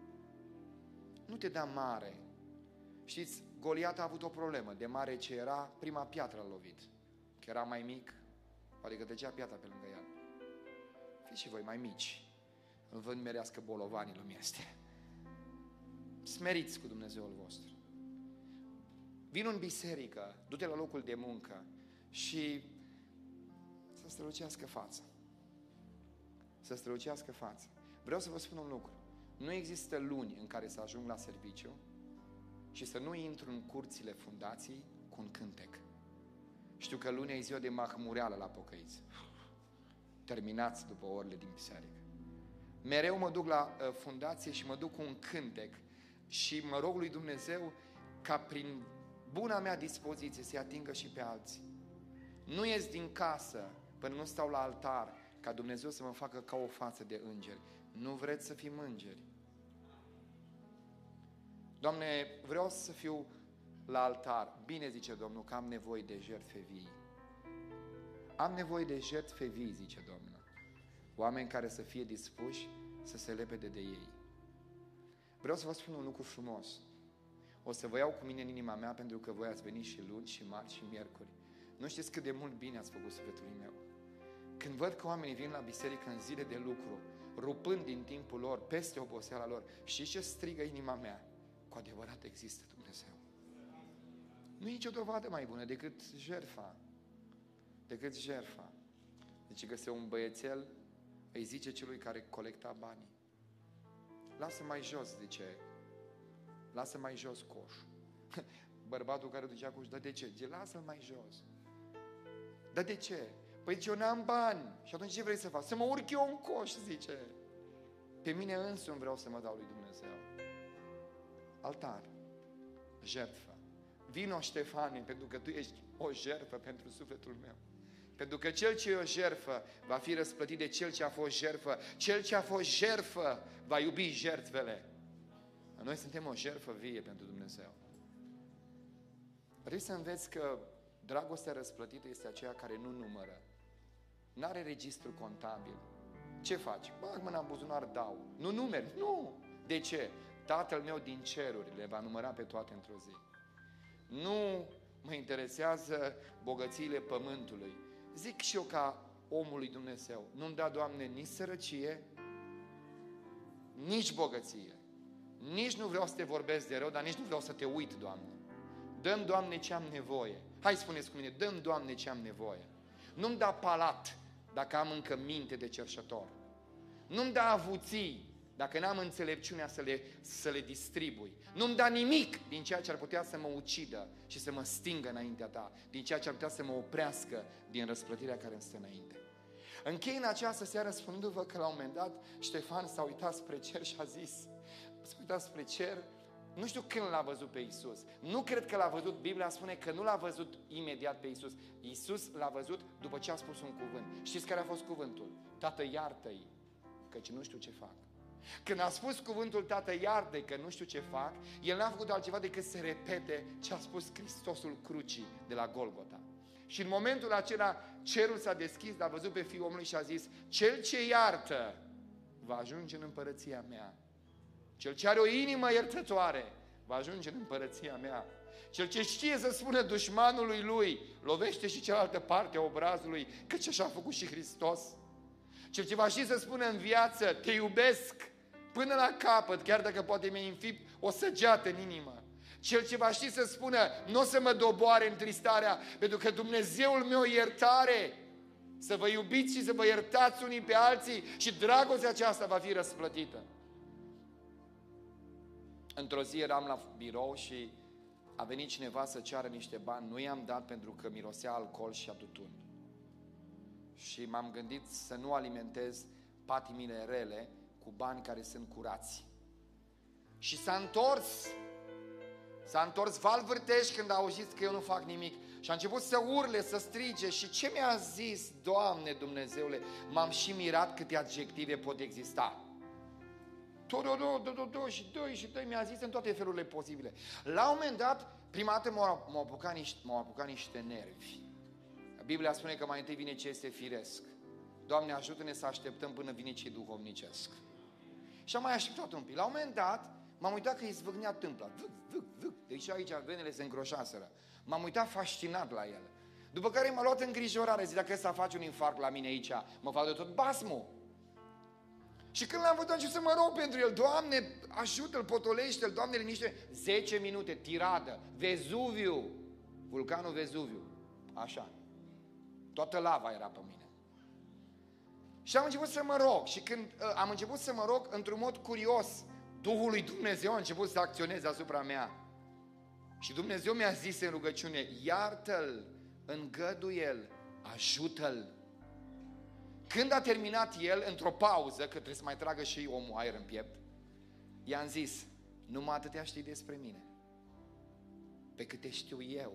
Nu te da mare. Știți, Goliat a avut o problemă. De mare ce era, prima piatră l-a lovit. Că era mai mic, adică trecea piatra pe lângă el. Fiți și voi mai mici. Îl văd merească bolovanii lumii astea. Smeriți cu Dumnezeul vostru. Vino în biserică, du-te la locul de muncă și să strălucească fața. Să strălucească fața. Vreau să vă spun un lucru. Nu există luni în care să ajung la serviciu și să nu intru în curțile fundației cu un cântec. Știu că luni e ziua de mahmureală la pocăiți. Terminați după orele din biserică. Mereu mă duc la uh, fundație și mă duc cu un cântec și mă rog lui Dumnezeu ca prin buna mea dispoziție să-i atingă și pe alții. Nu ies din casă până nu stau la altar ca Dumnezeu să mă facă ca o față de îngeri. Nu vreți să fim îngeri? Doamne, vreau să fiu la altar. Bine, zice Domnul, că am nevoie de jertfe vii. Am nevoie de jertfe vii, zice Domnul. Oameni care să fie dispuși să se lepede de ei. Vreau să vă spun un lucru frumos. O să vă iau cu mine în inima mea pentru că voi ați venit și luni, și marți, și miercuri. Nu știți cât de mult bine ați făcut sufletului meu. Când văd că oamenii vin la biserică în zile de lucru, rupând din timpul lor, peste oboseala lor, știți ce strigă inima mea? Cu adevărat există Dumnezeu. Nu e nicio dovadă mai bună decât jertfa. Decât jertfa. Deci găsea un băiețel, îi zice celui care colecta banii. Lasă mai jos, zice. Lasă mai jos coșul. Bărbatul care ducea coșul, dar de ce? Zice, lasă-l mai jos. Dar de ce? Păi zice, eu n-am bani. Și atunci ce vrei să fac? Să mă urc eu în coș, zice. Pe mine însumi vreau să mă dau lui Dumnezeu. Altar. Jertfă. Vino, Ștefane, pentru că tu ești o jertfă pentru sufletul meu. Pentru că cel ce e o jertfă va fi răsplătit de cel ce a fost jertfă. Cel ce a fost jertfă va iubi jertfele. Noi suntem o jertfă vie pentru Dumnezeu. Vrei să înveți că dragostea răsplătită este aceea care nu numără. N-are registru contabil. Ce faci? Bag mâna în buzunar, dau. Nu numeri? Nu! De ce? Tatăl meu din ceruri le va număra pe toate într-o zi. Nu mă interesează bogățiile pământului. Zic și eu ca omul lui Dumnezeu, nu-mi da, Doamne, nici sărăcie, nici bogăție. Nici nu vreau să te vorbesc de rău, dar nici nu vreau să te uit, Doamne. Dă-mi, Doamne, ce am nevoie. Hai, spuneți cu mine, dă-mi, Doamne, ce am nevoie. Nu-mi da palat dacă am încă minte de cerșător. Nu-mi da avuții dacă n-am înțelepciunea să le, să le distribui. Nu-mi da nimic din ceea ce ar putea să mă ucidă și să mă stingă înaintea ta, din ceea ce ar putea să mă oprească din răsplătirea care îmi stă înainte. Închei în această seară spunându-vă că la un moment dat Ștefan s-a uitat spre cer și a zis, s-a uitat spre cer Nu știu când l-a văzut pe Iisus. Nu cred că l-a văzut, Biblia spune că nu l-a văzut imediat pe Iisus. Iisus l-a văzut după ce a spus un cuvânt. Știți care a fost cuvântul? Tată, iartă-i, căci nu știu ce fac. Când a spus cuvântul Tată, iartă-i, că nu știu ce fac, el n-a făcut altceva decât să repete ce a spus Hristosul crucii de la Golgota. Și în momentul acela cerul s-a deschis, l-a văzut pe Fiul omului și a zis: cel ce iartă va ajunge în împărăția mea. Cel ce are o inimă iertătoare va ajunge în împărăția mea. Cel ce știe să spună dușmanului lui, lovește și cealaltă parte a obrazului, căci așa a făcut și Hristos. Cel ce va ști să spună în viață: te iubesc până la capăt, chiar dacă poate mi-a înfipt o săgeată în inimă. Cel ce va ști să spună: nu o să mă doboare întristarea, pentru că Dumnezeul meu iertare. Să vă iubiți și să vă iertați unii pe alții și dragostea aceasta va fi răsplătită. Într-o zi eram la birou și a venit cineva să ceară niște bani. Nu i-am dat pentru că mirosea alcool și a tutun. Și m-am gândit să nu alimentez patimile rele cu bani care sunt curați. Și s-a întors. S-a întors val vârteș când a auzit că eu nu fac nimic. Și a început să urle, să strige. Și ce mi-a zis? Doamne Dumnezeule, m-am și mirat câte adjective pot exista. Do, do, do, do, do, do, și doi, și doi, mi-a zis în toate felurile posibile. La un moment dat, prima dată m-au, m-au, apucat niște, m-au apucat niște nervi. Biblia spune că mai întâi vine ce este firesc. Doamne, ajută-ne să așteptăm până vine ce duhovnicesc. Și am mai așteptat un pic. La un moment dat, m-am uitat că îi zvâgnea tâmpla. Vâc, vâc, vâc. Deci aici venele se îngroșaseră. M-am uitat fascinat la el. După care m-a luat îngrijorare. Zic, dacă ăsta face un infarct la mine aici, mă fac de tot basmul. Și când l-am văzut, am început să mă rog pentru el. Doamne, ajută-l, potolește-l, Doamne, liniște. zece minute, tiradă, Vezuviu, vulcanul Vezuviu. Așa. Toată lava era pe mine. Și am început să mă rog. Și când uh, am început să mă rog, într-un mod curios, Duhul lui Dumnezeu a început să acționeze asupra mea. Și Dumnezeu mi-a zis în rugăciune: iartă-l, îngăduie-l, ajută-l. Când a terminat el, într-o pauză, că trebuie să mai tragă și omul aer în piept, i-am zis: numai atâtea știi despre mine, pe câte știu eu.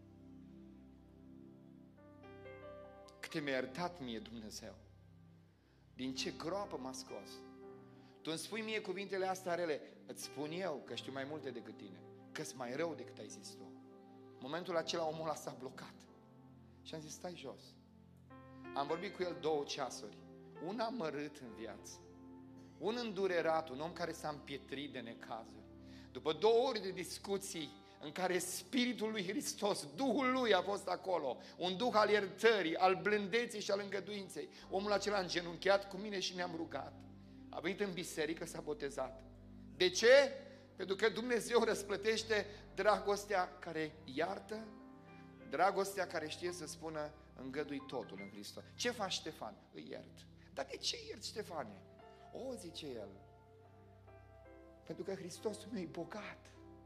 Câte mi-a iertat mie Dumnezeu. Din ce groapă m-a scos. Tu îmi spui mie cuvintele astea rele, îți spun eu că știu mai multe decât tine, că-s mai rău decât ai zis tu. În momentul acela omul ăla s-a blocat. Și am zis: stai jos. Am vorbit cu el două ceasuri. Un amărât în viață, un îndurerat, un om care s-a împietrit de necazuri. După două ore de discuții în care Spiritul lui Hristos, Duhul lui a fost acolo, un Duh al iertării, al blândeții și al îngăduinței, omul acela a îngenunchiat cu mine și ne-am rugat. A venit în biserică, s-a botezat. De ce? Pentru că Dumnezeu răsplătește dragostea care iartă, dragostea care știe să spună: îngădui totul în Hristos. Ce faci, Ștefan? Îi iert. Dar de ce ierți, Ștefane? O, zice el, pentru că Hristosul meu e bogat.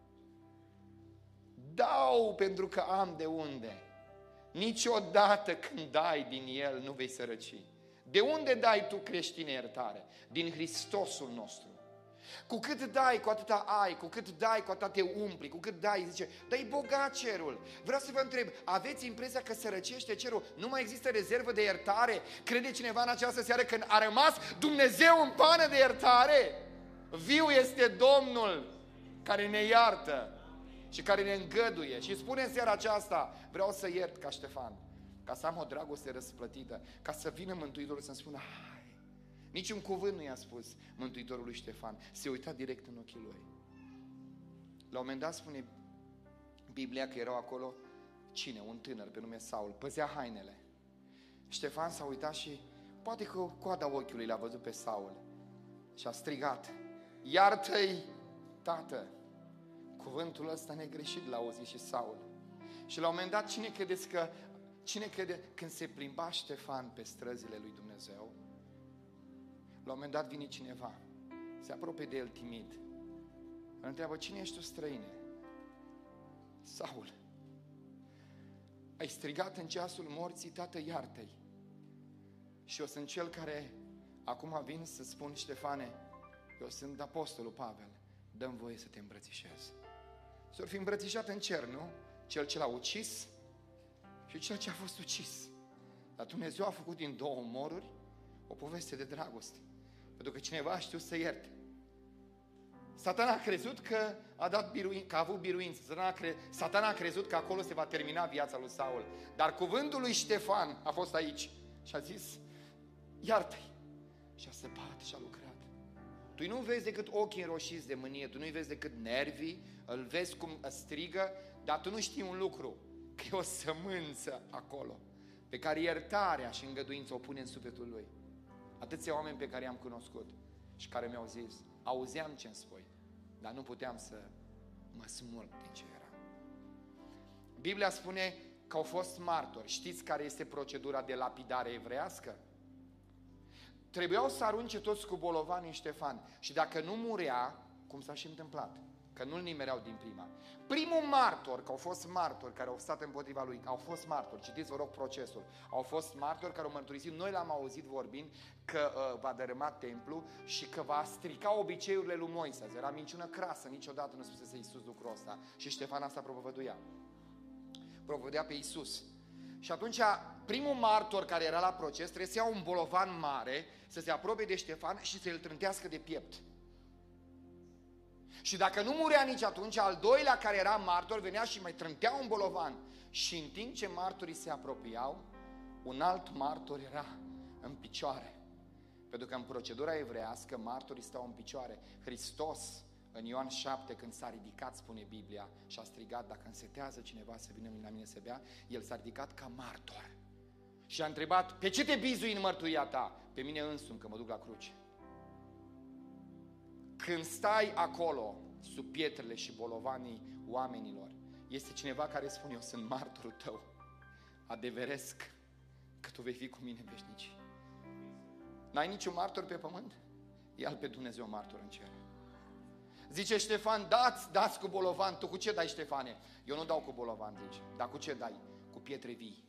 Dau pentru că am de unde. Niciodată când dai din el nu vei sărăci. De unde dai tu, creștine, iertare? Din Hristosul nostru. Cu cât dai, cu atâta ai, cu cât dai, cu atâta te umpli, cu cât dai, zice, dar e bogat cerul. Vreau să vă întreb, aveți impresia că sărăcește cerul? Nu mai există rezervă de iertare? Crede cineva în această seară că a rămas Dumnezeu în pană de iertare? Viu este Domnul care ne iartă și care ne îngăduie. Și spune în seara aceasta: vreau să iert ca Ștefan, ca să am o dragoste răsplătită, ca să vină Mântuitorul să-mi spună: hai. Niciun cuvânt nu i-a spus Mântuitorul lui Ștefan. Se uita direct în ochii lui. La un moment dat spune Biblia că erau acolo cine? Un tânăr pe nume Saul. Păzea hainele. Ștefan s-a uitat și poate că coada ochiului l-a văzut pe Saul. Și a strigat: iartă-i, tată! Cuvântul ăsta negreșit l-a auzit și Saul. Și la un moment dat, cine credeți că, cine crede când se plimba Ștefan pe străzile lui Dumnezeu? La un moment dat vine cineva, se apropie de el timid, îl întreabă: cine ești tu, străine? Saul, ai strigat în ceasul morții: tată, iartă-i. Și eu sunt cel care acum vin să spun: Ștefane, eu sunt apostolul Pavel. dă-mi voie să te îmbrățișez. S-or fi îmbrățișat în cer, nu? Cel ce l-a ucis și cel ce a fost ucis. Dar Dumnezeu a făcut din două omoruri o poveste de dragoste. Pentru că cineva a știut să ierte. Satana a crezut că a, dat biruin, că a avut biruință. Satana a, cre... Satana a crezut că acolo se va termina viața lui Saul. Dar cuvântul lui Ștefan a fost aici și a zis, iartă-i. Și a săpat și a lucrat. Tu nu vezi decât ochii înroșiți de mânie, tu nu-i vezi decât nervii, îl vezi cum strigă, dar tu nu știi un lucru, că e o sămânță acolo, pe care iertarea și îngăduința o pune în sufletul lui. Atâția oameni pe care i-am cunoscut și care mi-au zis, auzeam ce-mi spui, dar nu puteam să mă smulg din ce era. Biblia spune că au fost martori. Știți care este procedura de lapidare evreiască? Trebuiau să arunce toți cu bolovani în Ștefan. Și dacă nu murea, cum s-a și întâmplat, că nu-l nimereau din prima. Primul martor, că au fost martori care au stat împotriva lui, au fost martori, citiți vă rog procesul, au fost martori care au mărturisit, noi l-am auzit vorbind că uh, va dărâma templu și că va strica obiceiurile lui Moise. Era minciună crasă, niciodată nu spusese Iisus lucrul ăsta. Și Ștefan asta propovăduia. Propovăduia pe Iisus. Și atunci, primul martor care era la proces trebuie să ia un bolovan mare, să se apropie de Ștefan și să îl trântească de piept. Și dacă nu murea nici atunci, al doilea care era martor venea și mai trântea un bolovan. Și în timp ce martorii se apropiau, un alt martor era în picioare. Pentru că în procedura evreiască martorii stau în picioare. Hristos, în Ioan șapte, când s-a ridicat, spune Biblia, și a strigat, dacă însetează cineva să vină la mine să bea, el s-a ridicat ca martor. Și a întrebat, pe ce te bizui în mărturia ta? Pe mine însumi, că mă duc la cruce. Când stai acolo, sub pietrele și bolovanii oamenilor, este cineva care spune, eu sunt martorul tău, adeveresc că tu vei fi cu mine veșnici. N-ai niciun martor pe pământ? Ia-l pe Dumnezeu martor în cer. Zice Ștefan, dați, dați cu bolovan. Tu cu ce dai, Ștefane? Eu nu dau cu bolovan, zice. Dar cu ce dai? Cu pietre vii.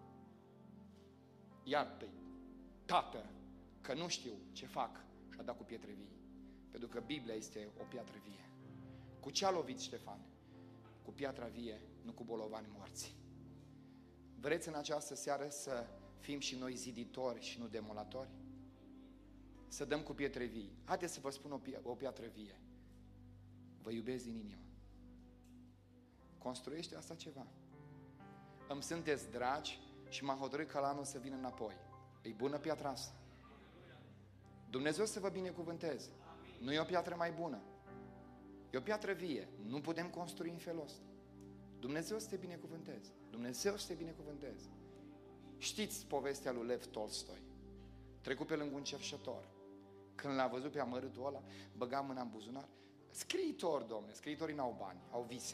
Iartă-i, tată, că nu știu ce fac. Și a dat cu pietre vii. Pentru că Biblia este o piatră vie. Cu ce a lovit Ștefan? Cu piatra vie, nu cu bolovani morți. Vreți în această seară să fim și noi ziditori și nu demolatori? Să dăm cu pietre vii. Haideți să vă spun o, pi- o piatră vie. Vă iubesc din inimă. Construiește asta ceva. Îmi sunteți dragi și m-a hotărât ca la anul să vin înapoi. E bună piatra asta. Dumnezeu să vă binecuvânteze. Nu e o piatră mai bună. E o piatră vie. Nu putem construi în felul ăsta. Dumnezeu să te binecuvânteze. Dumnezeu să te binecuvânteze. Știți povestea lui Lev Tolstoi. Trecut pe lângă un cerșător. Când l-a văzut pe amărâtul ăla, băga mâna în buzunar. Scriitor, domne, scriitorii n-au bani, au vise.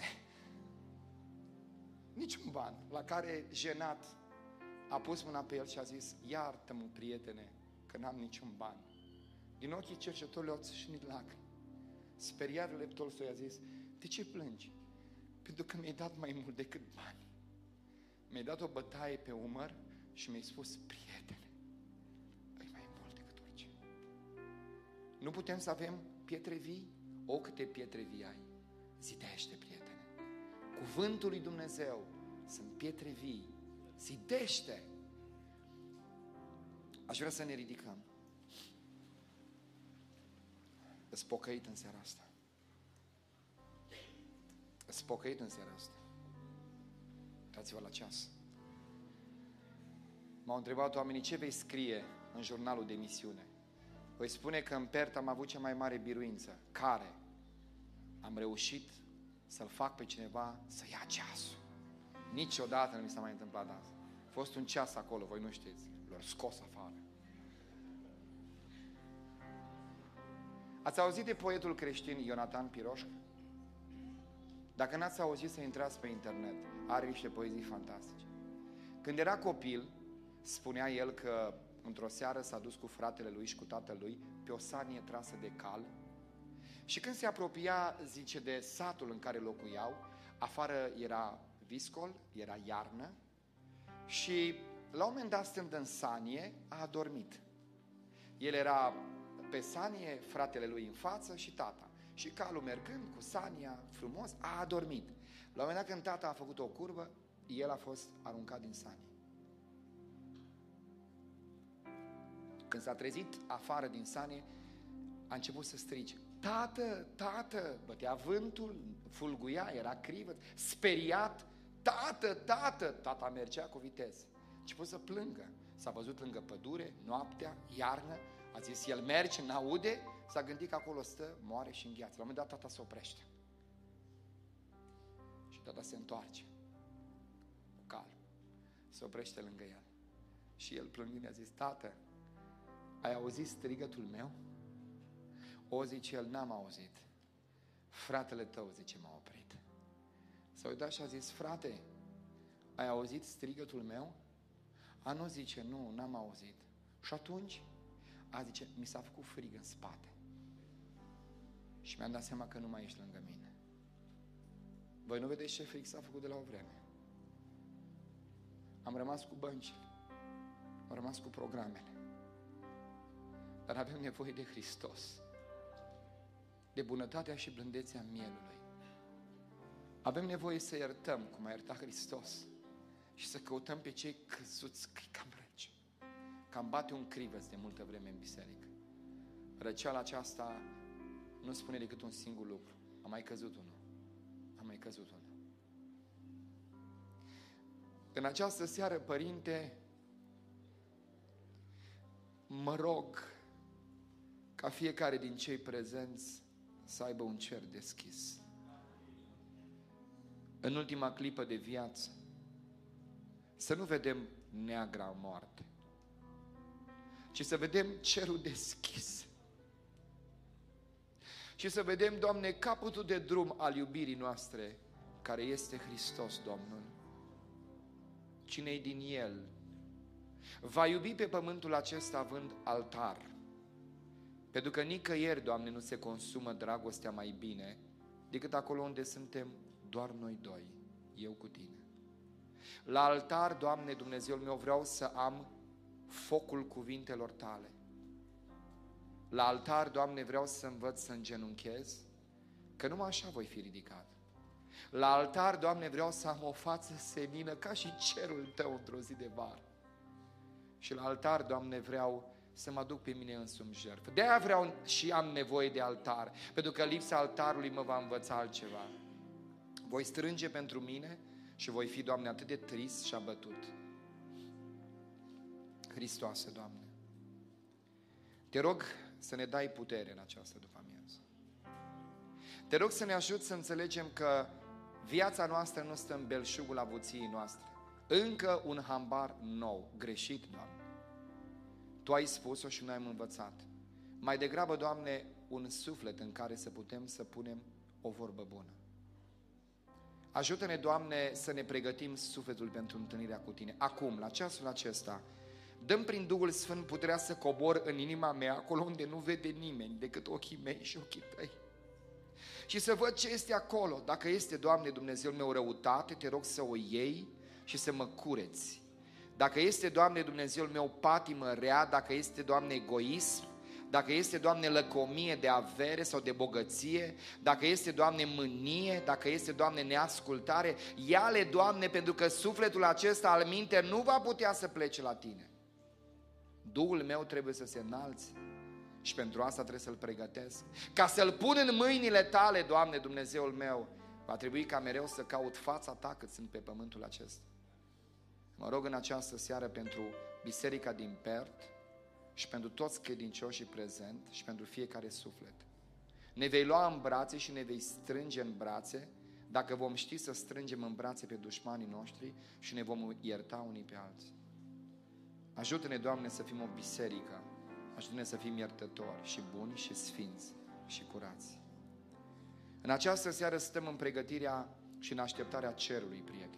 Niciun ban. La care, jenat, a pus mâna pe el și a zis, iartă-mă, prietene, că n-am niciun ban. Din ochii cercetătorului au țâșnit lacrimi. Speriat, Lev Tolstoi a zis, de ce plângi? Pentru că mi-ai dat mai mult decât bani. Mi-ai dat o bătaie pe umăr și mi-ai spus, prietene, e mai mult decât orice. Nu putem să avem pietre vii? O, câte pietre vii ai. Zidește, prietene. Cuvântul lui Dumnezeu sunt pietre vii. Zidește. Aș vrea să ne ridicăm. Îți pocăit în seara asta. Îți pocăit în seara asta. Uitați-vă la ceas. M-au întrebat oamenii, ce vei scrie în jurnalul de misiune? Voi spune că în Pert am avut cea mai mare biruință. Care? Am reușit să-l fac pe cineva să ia ceasul. Niciodată nu mi s-a mai întâmplat asta. A fost un ceas acolo, voi nu știți. L-au scos afară. Ați auzit de poetul creștin Ionatan Piroșca? Dacă n-ați auzit, să intrați pe internet. Are niște poezii fantastice. Când era copil, spunea el că într-o seară s-a dus cu fratele lui și cu tatăl lui pe o sanie trasă de cal și când se apropia, zice, de satul în care locuiau, afară era viscol, era iarnă și la un moment dat, stând în sanie, a adormit. El era pe sanie, fratele lui în față și tata. Și calul mergând cu sania, frumos, a adormit. La un moment dat când tata a făcut o curbă, el a fost aruncat din sanie. Când s-a trezit afară din sanie, a început să strige: tată, tată, bătea vântul, fulguia, era crivă, speriat, tată, tată, tata mergea cu viteză. A început să plângă, s-a văzut lângă pădure, noaptea, iarnă, a zis, el merge, n-aude, s-a gândit că acolo stă, moare și îngheață. La un moment dat tata se oprește. Și tata se întoarce, cu calm, se oprește lângă el. Și el plângând a zis, tată, ai auzit strigătul meu? O, zice el, n-am auzit. Fratele tău, zice, m-a oprit. S-a uitat și a zis, frate, ai auzit strigătul meu? A, nu, zice, nu, n-am auzit. Și atunci, a, zice, mi s-a făcut frig în spate. Și mi-am dat seama că nu mai ești lângă mine. Voi nu vedeți ce frig s-a făcut de la o vreme? Am rămas cu băncile, am rămas cu programele. Dar avem nevoie de Hristos, de bunătatea și blândețea mielului. Avem nevoie să iertăm cum a iertat Hristos și să căutăm pe cei căzuți, că cam rece. Cam bate un crivăț de multă vreme în biserică. Răceala aceasta nu spune decât un singur lucru: a mai căzut unul, a mai căzut unul. În această seară, Părinte, mă rog ca fiecare din cei prezenți să aibă un cer deschis. În ultima clipă de viață, să nu vedem neagra moarte, ci să vedem cerul deschis. Și să vedem, Doamne, capătul de drum al iubirii noastre, care este Hristos Domnul. Cine-i din El va iubi pe pământul acesta având altar. Pentru că nicăieri, Doamne, nu se consumă dragostea mai bine decât acolo unde suntem doar noi doi, eu cu Tine. La altar, Doamne, Dumnezeul meu, vreau să am focul cuvintelor Tale. La altar, Doamne, vreau să învăț să îngenunchez, că numai așa voi fi ridicat. La altar, Doamne, vreau să am o față senină ca și cerul Tău într-o zi de vară. Și la altar, Doamne, vreau să mă duc pe mine însumi jertfă. De-aia vreau și am nevoie de altar, pentru că lipsa altarului mă va învăța altceva. Voi strânge pentru mine și voi fi, Doamne, atât de trist și abătut. Hristoase, Doamne, Te rog să ne dai putere în această după-amiază. Te rog să ne ajuți să înțelegem că viața noastră nu stă în belșugul avuției noastre. Încă un hambar nou, greșit, Doamne. Tu ai spus-o și noi am învățat. Mai degrabă, Doamne, un suflet în care să putem să punem o vorbă bună. Ajută-ne, Doamne, să ne pregătim sufletul pentru întâlnirea cu Tine. Acum, la ceasul acesta, dăm prin Duhul Sfânt puterea să cobor în inima mea, acolo unde nu vede nimeni decât ochii mei și ochii Tăi. Și să văd ce este acolo. Dacă este, Doamne, Dumnezeul meu, răutate, Te rog să o iei și să mă cureți. Dacă este, Doamne, Dumnezeul meu, patimă rea, dacă este, Doamne, egoism, dacă este, Doamne, lăcomie de avere sau de bogăție, dacă este, Doamne, mânie, dacă este, Doamne, neascultare, ia-le, Doamne, pentru că sufletul acesta al minte nu va putea să plece la Tine. Duhul meu trebuie să se înalțe și pentru asta trebuie să-l pregătesc. Ca să-l pun în mâinile Tale, Doamne, Dumnezeul meu, va trebui ca mereu să caut fața Ta cât sunt pe pământul acesta. Mă rog în această seară pentru biserica din Pert și pentru toți credincioșii prezent și pentru fiecare suflet. Ne vei lua în brațe și ne vei strânge în brațe dacă vom ști să strângem în brațe pe dușmanii noștri și ne vom ierta unii pe alții. Ajută-ne, Doamne, să fim o biserică. Ajută-ne să fim iertători și buni și sfinți și curați. În această seară stăm în pregătirea și în așteptarea cerului, prieteni.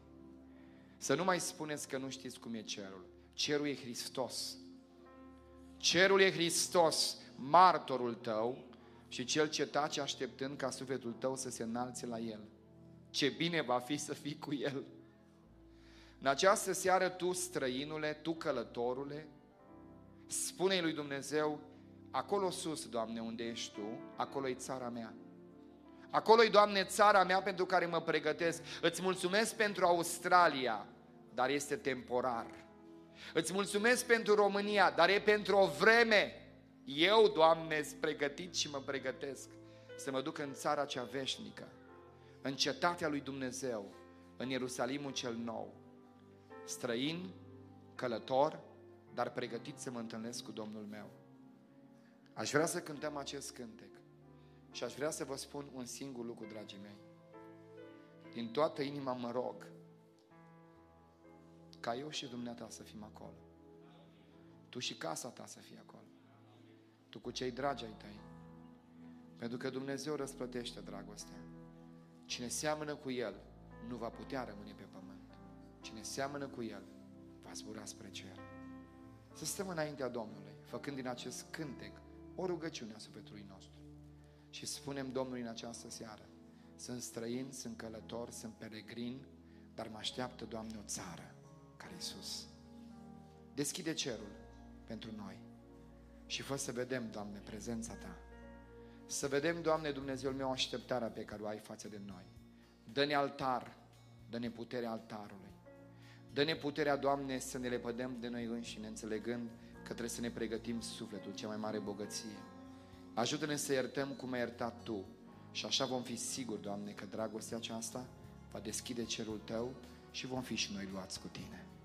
Să nu mai spuneți că nu știți cum e cerul. Cerul e Hristos. Cerul e Hristos, martorul tău și cel ce tace așteptând ca sufletul tău să se înalțe la El. Ce bine va fi să fii cu El. În această seară tu, străinule, tu, călătorule, spune-i lui Dumnezeu: acolo sus, Doamne, unde ești Tu, acolo e țara mea. Acolo-i, Doamne, țara mea pentru care mă pregătesc. Îți mulțumesc pentru Australia, dar este temporar. Îți mulțumesc pentru România, dar e pentru o vreme. Eu, Doamne, sunt pregătit și mă pregătesc să mă duc în țara cea veșnică, în cetatea lui Dumnezeu, în Ierusalimul cel nou. Străin, călător, dar pregătit să mă întâlnesc cu Domnul meu. Aș vrea să cântăm acest cântec și aș vrea să vă spun un singur lucru, dragii mei. Din toată inima mă rog ca eu și dumneata să fim acolo. Tu și casa ta să fii acolo. Tu cu cei dragi ai tăi. Pentru că Dumnezeu răsplătește dragostea. Cine seamănă cu El nu va putea rămâne pe pământ. Cine seamănă cu El va zbura spre cer. Să stăm înaintea Domnului, făcând din acest cântec o rugăciune asupra Lui nostru. Și spunem Domnului în această seară: sunt străin, sunt călător, sunt peregrin, dar mă așteaptă, Doamne, o țară care e sus. Deschide cerul pentru noi și fă să vedem, Doamne, prezența Ta. Să vedem, Doamne, Dumnezeul meu, așteptarea pe care o ai față de noi. Dă-ne altar, dă-ne puterea altarului. Dă-ne puterea, Doamne, să ne lepădăm de noi înșine, înțelegând că trebuie să ne pregătim sufletul, cea mai mare bogăție. Ajută-ne să iertăm cum ai iertat Tu și așa vom fi siguri, Doamne, că dragostea aceasta va deschide cerul Tău și vom fi și noi luați cu Tine.